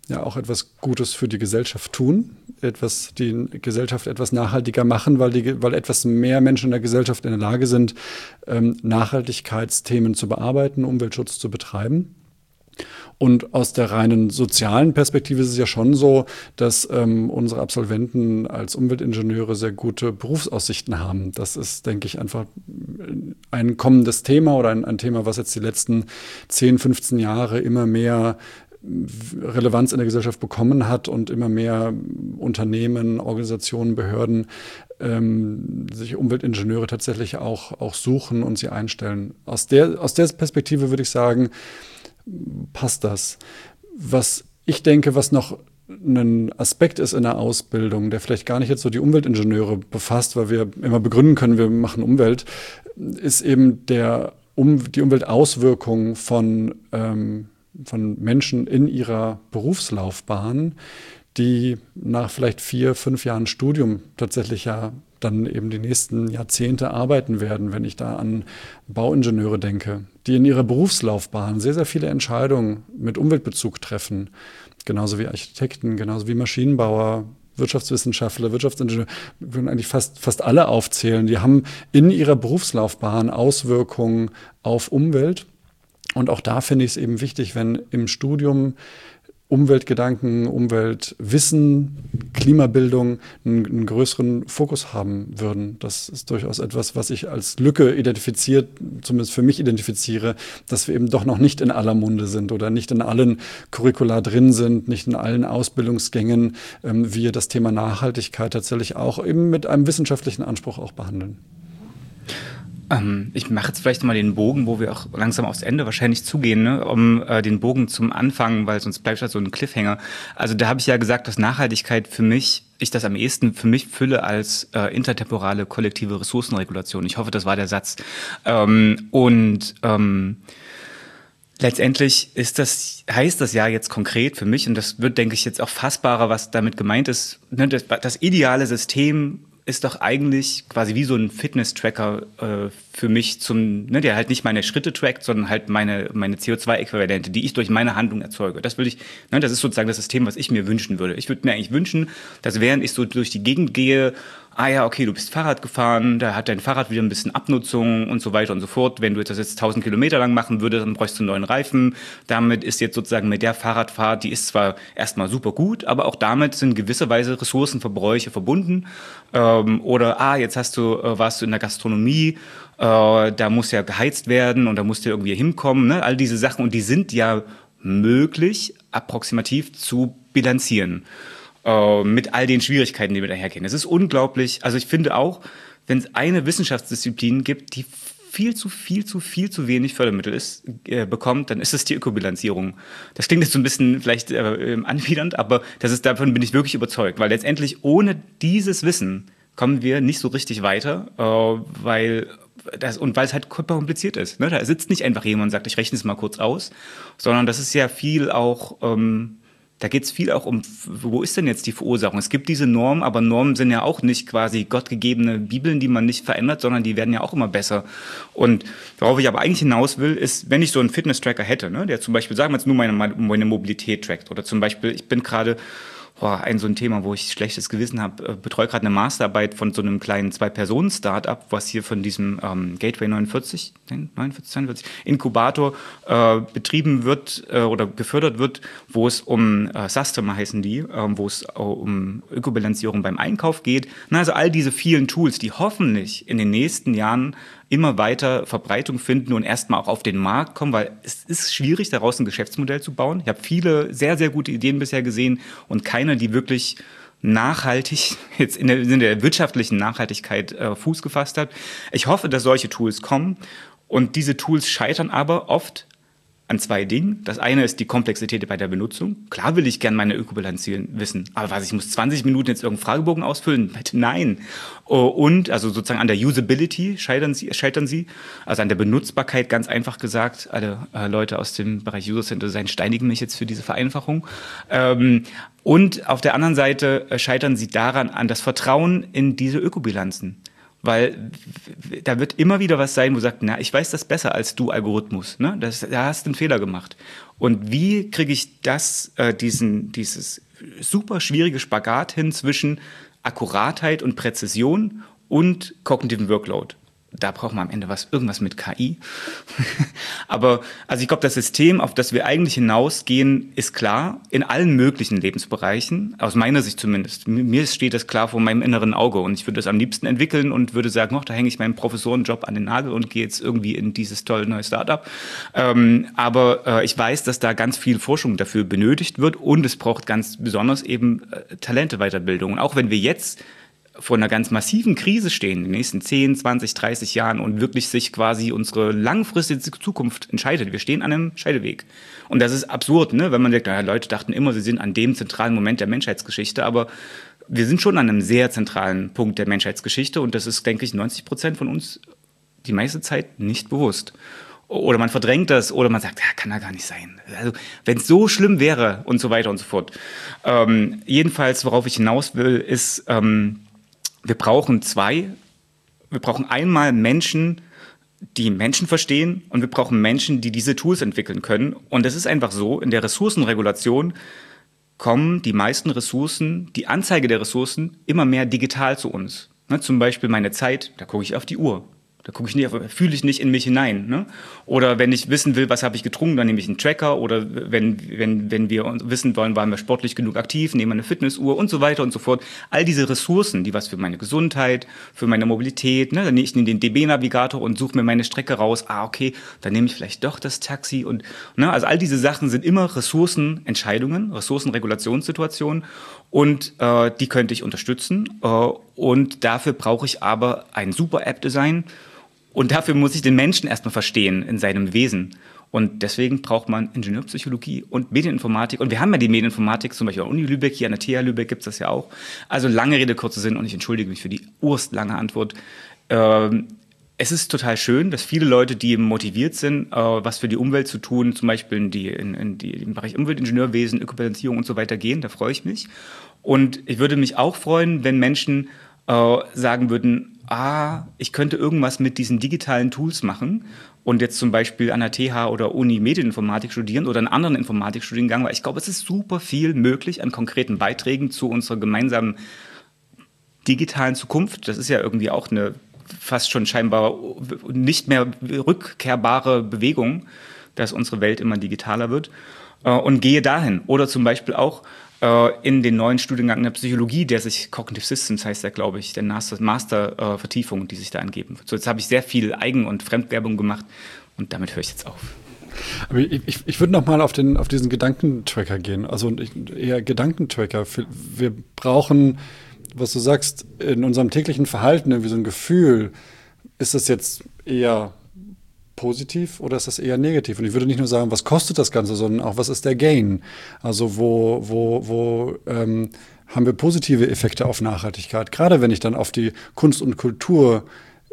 ja auch etwas Gutes für die Gesellschaft tun, die Gesellschaft etwas nachhaltiger machen, weil etwas mehr Menschen in der Gesellschaft in der Lage sind, Nachhaltigkeitsthemen zu bearbeiten, Umweltschutz zu betreiben. Und aus der reinen sozialen Perspektive ist es ja schon so, dass unsere Absolventen als Umweltingenieure sehr gute Berufsaussichten haben. Das ist, denke ich, einfach ein kommendes Thema oder ein Thema, was jetzt die letzten 10, 15 Jahre immer mehr Relevanz in der Gesellschaft bekommen hat und immer mehr Unternehmen, Organisationen, Behörden sich Umweltingenieure tatsächlich auch suchen und sie einstellen. Aus der Perspektive würde ich sagen, passt das. Was ich denke, was noch ein Aspekt ist in der Ausbildung, der vielleicht gar nicht jetzt so die Umweltingenieure befasst, weil wir immer begründen können, wir machen Umwelt, ist eben die Umweltauswirkung von Menschen in ihrer Berufslaufbahn, die nach vielleicht 4, 5 Jahren Studium tatsächlich ja dann eben die nächsten Jahrzehnte arbeiten werden, wenn ich da an Bauingenieure denke, die in ihrer Berufslaufbahn sehr, sehr viele Entscheidungen mit Umweltbezug treffen, genauso wie Architekten, genauso wie Maschinenbauer, Wirtschaftswissenschaftler, Wirtschaftsingenieure, wir können eigentlich fast alle aufzählen, die haben in ihrer Berufslaufbahn Auswirkungen auf Umwelt. Und auch da finde ich es eben wichtig, wenn im Studium Umweltgedanken, Umweltwissen, Klimabildung einen größeren Fokus haben würden. Das ist durchaus etwas, was ich als Lücke zumindest für mich identifiziere, dass wir eben doch noch nicht in aller Munde sind oder nicht in allen Curricula drin sind, nicht in allen Ausbildungsgängen, wir das Thema Nachhaltigkeit tatsächlich auch eben mit einem wissenschaftlichen Anspruch auch behandeln. Ich mache jetzt vielleicht mal den Bogen, wo wir auch langsam aufs Ende wahrscheinlich zugehen, ne? Den Bogen zum Anfang, weil sonst bleibt halt so ein Cliffhanger. Also da habe ich ja gesagt, dass Nachhaltigkeit ich das am ehesten für mich fülle als intertemporale kollektive Ressourcenregulation. Ich hoffe, das war der Satz. Letztendlich heißt das ja jetzt konkret für mich, und das wird, denke ich, jetzt auch fassbarer, was damit gemeint ist, ne? Das ideale System ist doch eigentlich quasi wie so ein Fitness-Tracker für mich der halt nicht meine Schritte trackt, sondern halt meine CO2-Äquivalente, die ich durch meine Handlung erzeuge. Das ist sozusagen das System, was ich mir wünschen würde. Ich würde mir eigentlich wünschen, dass während ich so durch die Gegend gehe, okay, du bist Fahrrad gefahren, da hat dein Fahrrad wieder ein bisschen Abnutzung und so weiter und so fort. Wenn du das jetzt 1000 Kilometer lang machen würdest, dann bräuchst du einen neuen Reifen. Damit ist jetzt sozusagen mit der Fahrradfahrt, die ist zwar erstmal super gut, aber auch damit sind gewisserweise Ressourcenverbräuche verbunden. Jetzt warst du in der Gastronomie, da muss ja geheizt werden und da musst du irgendwie hinkommen, ne? All diese Sachen, und die sind ja möglich, approximativ zu bilanzieren. Mit all den Schwierigkeiten, die wir dahergehen. Es ist unglaublich, also ich finde auch, wenn es eine Wissenschaftsdisziplin gibt, die viel zu wenig Fördermittel bekommt, dann ist es die Ökobilanzierung. Das klingt jetzt so ein bisschen vielleicht anwidernd, aber davon bin ich wirklich überzeugt, weil letztendlich ohne dieses Wissen kommen wir nicht so richtig weiter, weil es halt kompliziert ist. Ne? Da sitzt nicht einfach jemand und sagt, ich rechne es mal kurz aus, sondern das ist ja viel auch da geht es viel auch um, wo ist denn jetzt die Verursachung? Es gibt diese Normen, aber Normen sind ja auch nicht quasi gottgegebene Bibeln, die man nicht verändert, sondern die werden ja auch immer besser. Und worauf ich aber eigentlich hinaus will, ist, wenn ich so einen Fitness-Tracker hätte, ne, der zum Beispiel, sagen wir jetzt nur meine Mobilität trackt, oder zum Beispiel, ich bin gerade so ein Thema, wo ich schlechtes Gewissen habe, betreue gerade eine Masterarbeit von so einem kleinen 2-Personen-Startup, was hier von diesem Gateway 42 Inkubator betrieben wird oder gefördert wird, wo es um Sustamer heißen die, wo es um Ökobilanzierung beim Einkauf geht. Also all diese vielen Tools, die hoffentlich in den nächsten Jahren immer weiter Verbreitung finden und erstmal auch auf den Markt kommen, weil es ist schwierig, daraus ein Geschäftsmodell zu bauen. Ich habe viele sehr, sehr gute Ideen bisher gesehen und keine, die wirklich nachhaltig, jetzt in der wirtschaftlichen Nachhaltigkeit Fuß gefasst hat. Ich hoffe, dass solche Tools kommen, und diese Tools scheitern aber oft an 2 Dingen. Das eine ist die Komplexität bei der Benutzung. Klar will ich gerne meine Ökobilanz wissen, aber ich muss 20 Minuten jetzt irgendeinen Fragebogen ausfüllen? Nein. Und also sozusagen an der Usability scheitern sie, also an der Benutzbarkeit, ganz einfach gesagt. Alle Leute aus dem Bereich User Center Design steinigen mich jetzt für diese Vereinfachung. Und auf der anderen Seite scheitern sie daran an das Vertrauen in diese Ökobilanzen. Weil da wird immer wieder was sein, wo sagt, na, ich weiß das besser als du, Algorithmus. Ne? Da hast du einen Fehler gemacht. Und wie kriege ich dieses super schwierige Spagat hin zwischen Akkuratheit und Präzision und kognitiven Workload? Da braucht man am Ende irgendwas mit KI. Aber also ich glaube, das System, auf das wir eigentlich hinausgehen, ist klar in allen möglichen Lebensbereichen, aus meiner Sicht zumindest. Mir steht das klar vor meinem inneren Auge und ich würde es am liebsten entwickeln und würde sagen, da hänge ich meinen Professorenjob an den Nagel und gehe jetzt irgendwie in dieses tolle neue Startup. Aber ich weiß, dass da ganz viel Forschung dafür benötigt wird und es braucht ganz besonders eben Talente-Weiterbildung. Und auch wenn wir jetzt vor einer ganz massiven Krise stehen in den nächsten 10, 20, 30 Jahren und wirklich sich quasi unsere langfristige Zukunft entscheidet. Wir stehen an einem Scheideweg. Und das ist absurd, ne? Wenn man sagt, Leute dachten immer, sie sind an dem zentralen Moment der Menschheitsgeschichte, aber wir sind schon an einem sehr zentralen Punkt der Menschheitsgeschichte und das ist, denke ich, 90% von uns die meiste Zeit nicht bewusst. Oder man verdrängt das oder man sagt, kann ja gar nicht sein. Also wenn es so schlimm wäre und so weiter und so fort. Jedenfalls, worauf ich hinaus will, ist, wir brauchen einmal Menschen, die Menschen verstehen und wir brauchen Menschen, die diese Tools entwickeln können. Und es ist einfach so, in der Ressourcenregulation kommen die meisten Ressourcen, die Anzeige der Ressourcen, immer mehr digital zu uns. Ne, zum Beispiel meine Zeit, da gucke ich auf die Uhr. Da fühle ich nicht in mich hinein. Ne? Oder wenn ich wissen will, was habe ich getrunken, dann nehme ich einen Tracker. Oder wenn wir wissen wollen, waren wir sportlich genug aktiv, nehmen wir eine Fitnessuhr und so weiter und so fort. All diese Ressourcen, die was für meine Gesundheit, für meine Mobilität, ne? Dann nehme ich den DB-Navigator und suche mir meine Strecke raus. Okay, dann nehme ich vielleicht doch das Taxi. Und ne? Also all diese Sachen sind immer Ressourcenentscheidungen, Ressourcenregulationssituationen. Und die könnte ich unterstützen. Und dafür brauche ich aber ein super App-Design. Und dafür muss ich den Menschen erstmal verstehen in seinem Wesen. Und deswegen braucht man Ingenieurpsychologie und Medieninformatik. Und wir haben ja die Medieninformatik, zum Beispiel an der Uni Lübeck, hier an der TH Lübeck gibt es das ja auch. Also lange Rede, kurzer Sinn. Und ich entschuldige mich für die urstlange Antwort. Es ist total schön, dass viele Leute, die motiviert sind, was für die Umwelt zu tun, zum Beispiel im Bereich Umweltingenieurwesen, Ökobilanzierung und so weiter gehen. Da freue ich mich. Und ich würde mich auch freuen, wenn Menschen sagen würden, ich könnte irgendwas mit diesen digitalen Tools machen und jetzt zum Beispiel an der TH oder Uni Medieninformatik studieren oder einen anderen Informatikstudiengang, weil ich glaube, es ist super viel möglich an konkreten Beiträgen zu unserer gemeinsamen digitalen Zukunft. Das ist ja irgendwie auch eine fast schon scheinbar nicht mehr rückkehrbare Bewegung, dass unsere Welt immer digitaler wird und gehe dahin. Oder zum Beispiel auch in den neuen Studiengang der Psychologie, der sich Cognitive Systems heißt, der glaube ich, der Master-Vertiefung, die sich da angeben. So, jetzt habe ich sehr viel Eigen- und Fremdwerbung gemacht und damit höre ich jetzt auf. Aber ich würde noch mal auf diesen Gedankentracker gehen, also eher Gedankentracker. Wir brauchen, was du sagst, in unserem täglichen Verhalten irgendwie so ein Gefühl, ist das jetzt eher positiv oder ist das eher negativ? Und ich würde nicht nur sagen, was kostet das Ganze, sondern auch, was ist der Gain? Also wo haben wir positive Effekte auf Nachhaltigkeit? Gerade wenn ich dann auf die Kunst und Kultur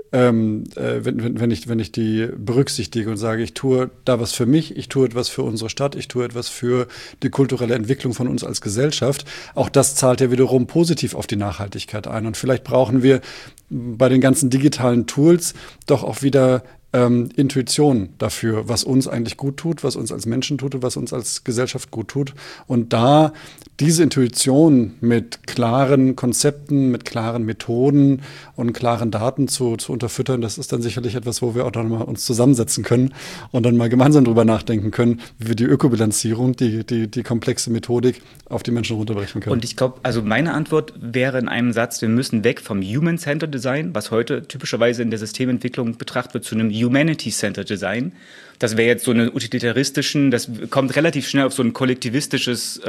wenn ich die berücksichtige und sage, ich tue da was für mich, ich tue etwas für unsere Stadt, ich tue etwas für die kulturelle Entwicklung von uns als Gesellschaft, auch das zahlt ja wiederum positiv auf die Nachhaltigkeit ein. Und vielleicht brauchen wir bei den ganzen digitalen Tools doch auch wieder Intuition dafür, was uns eigentlich gut tut, was uns als Menschen tut und was uns als Gesellschaft gut tut. Und da diese Intuition mit klaren Konzepten, mit klaren Methoden und klaren Daten zu unterfüttern, das ist dann sicherlich etwas, wo wir auch dann mal uns zusammensetzen können und dann mal gemeinsam drüber nachdenken können, wie wir die Ökobilanzierung, die komplexe Methodik auf die Menschen runterbrechen können. Und ich glaube, also meine Antwort wäre in einem Satz, wir müssen weg vom Human-Centered Design, was heute typischerweise in der Systementwicklung betrachtet wird, zu einem Humanity-Centered Design. Das wäre jetzt so eine utilitaristischen, das kommt relativ schnell auf so ein kollektivistisches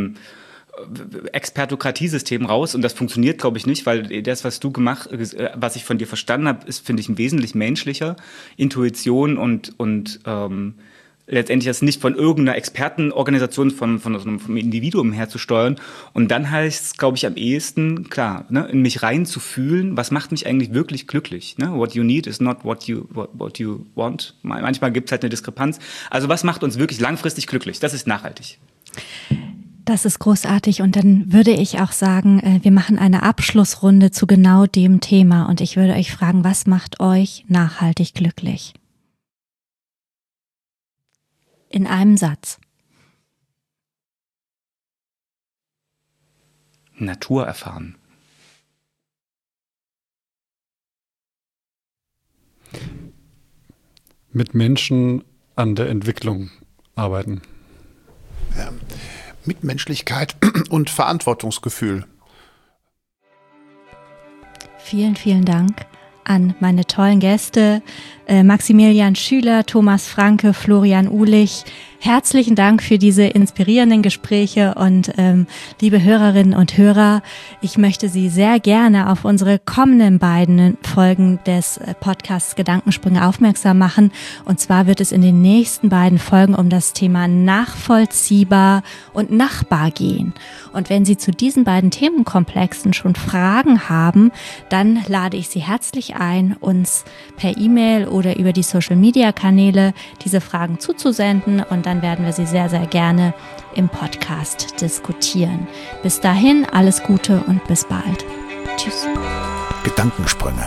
Expertokratiesystem raus und das funktioniert, glaube ich, nicht, weil das, was ich von dir verstanden habe, ist, finde ich, ein wesentlich menschlicher. Intuition und letztendlich das nicht von irgendeiner Expertenorganisation, vom Individuum her zu steuern. Und dann heißt es, glaube ich, am ehesten, klar, ne, in mich reinzufühlen, was macht mich eigentlich wirklich glücklich? Ne? What you need is not what you want. Manchmal gibt es halt eine Diskrepanz. Also was macht uns wirklich langfristig glücklich? Das ist nachhaltig. Das ist großartig und dann würde ich auch sagen, wir machen eine Abschlussrunde zu genau dem Thema und ich würde euch fragen, was macht euch nachhaltig glücklich? In einem Satz. Natur erfahren. Mit Menschen an der Entwicklung arbeiten. Ja. Mitmenschlichkeit und Verantwortungsgefühl. Vielen, vielen Dank an meine tollen Gäste, Maximilian Schüler, Thomas Franke, Florian Uhlich. Herzlichen Dank für diese inspirierenden Gespräche und liebe Hörerinnen und Hörer, ich möchte Sie sehr gerne auf unsere kommenden beiden Folgen des Podcasts Gedankensprünge aufmerksam machen. Und zwar wird es in den nächsten beiden Folgen um das Thema nachvollziehbar und nachbar gehen. Und wenn Sie zu diesen beiden Themenkomplexen schon Fragen haben, dann lade ich Sie herzlich ein, uns per E-Mail oder über die Social-Media-Kanäle diese Fragen zuzusenden und dann werden wir sie sehr, sehr gerne im Podcast diskutieren. Bis dahin, alles Gute und bis bald. Tschüss. Gedankensprünge.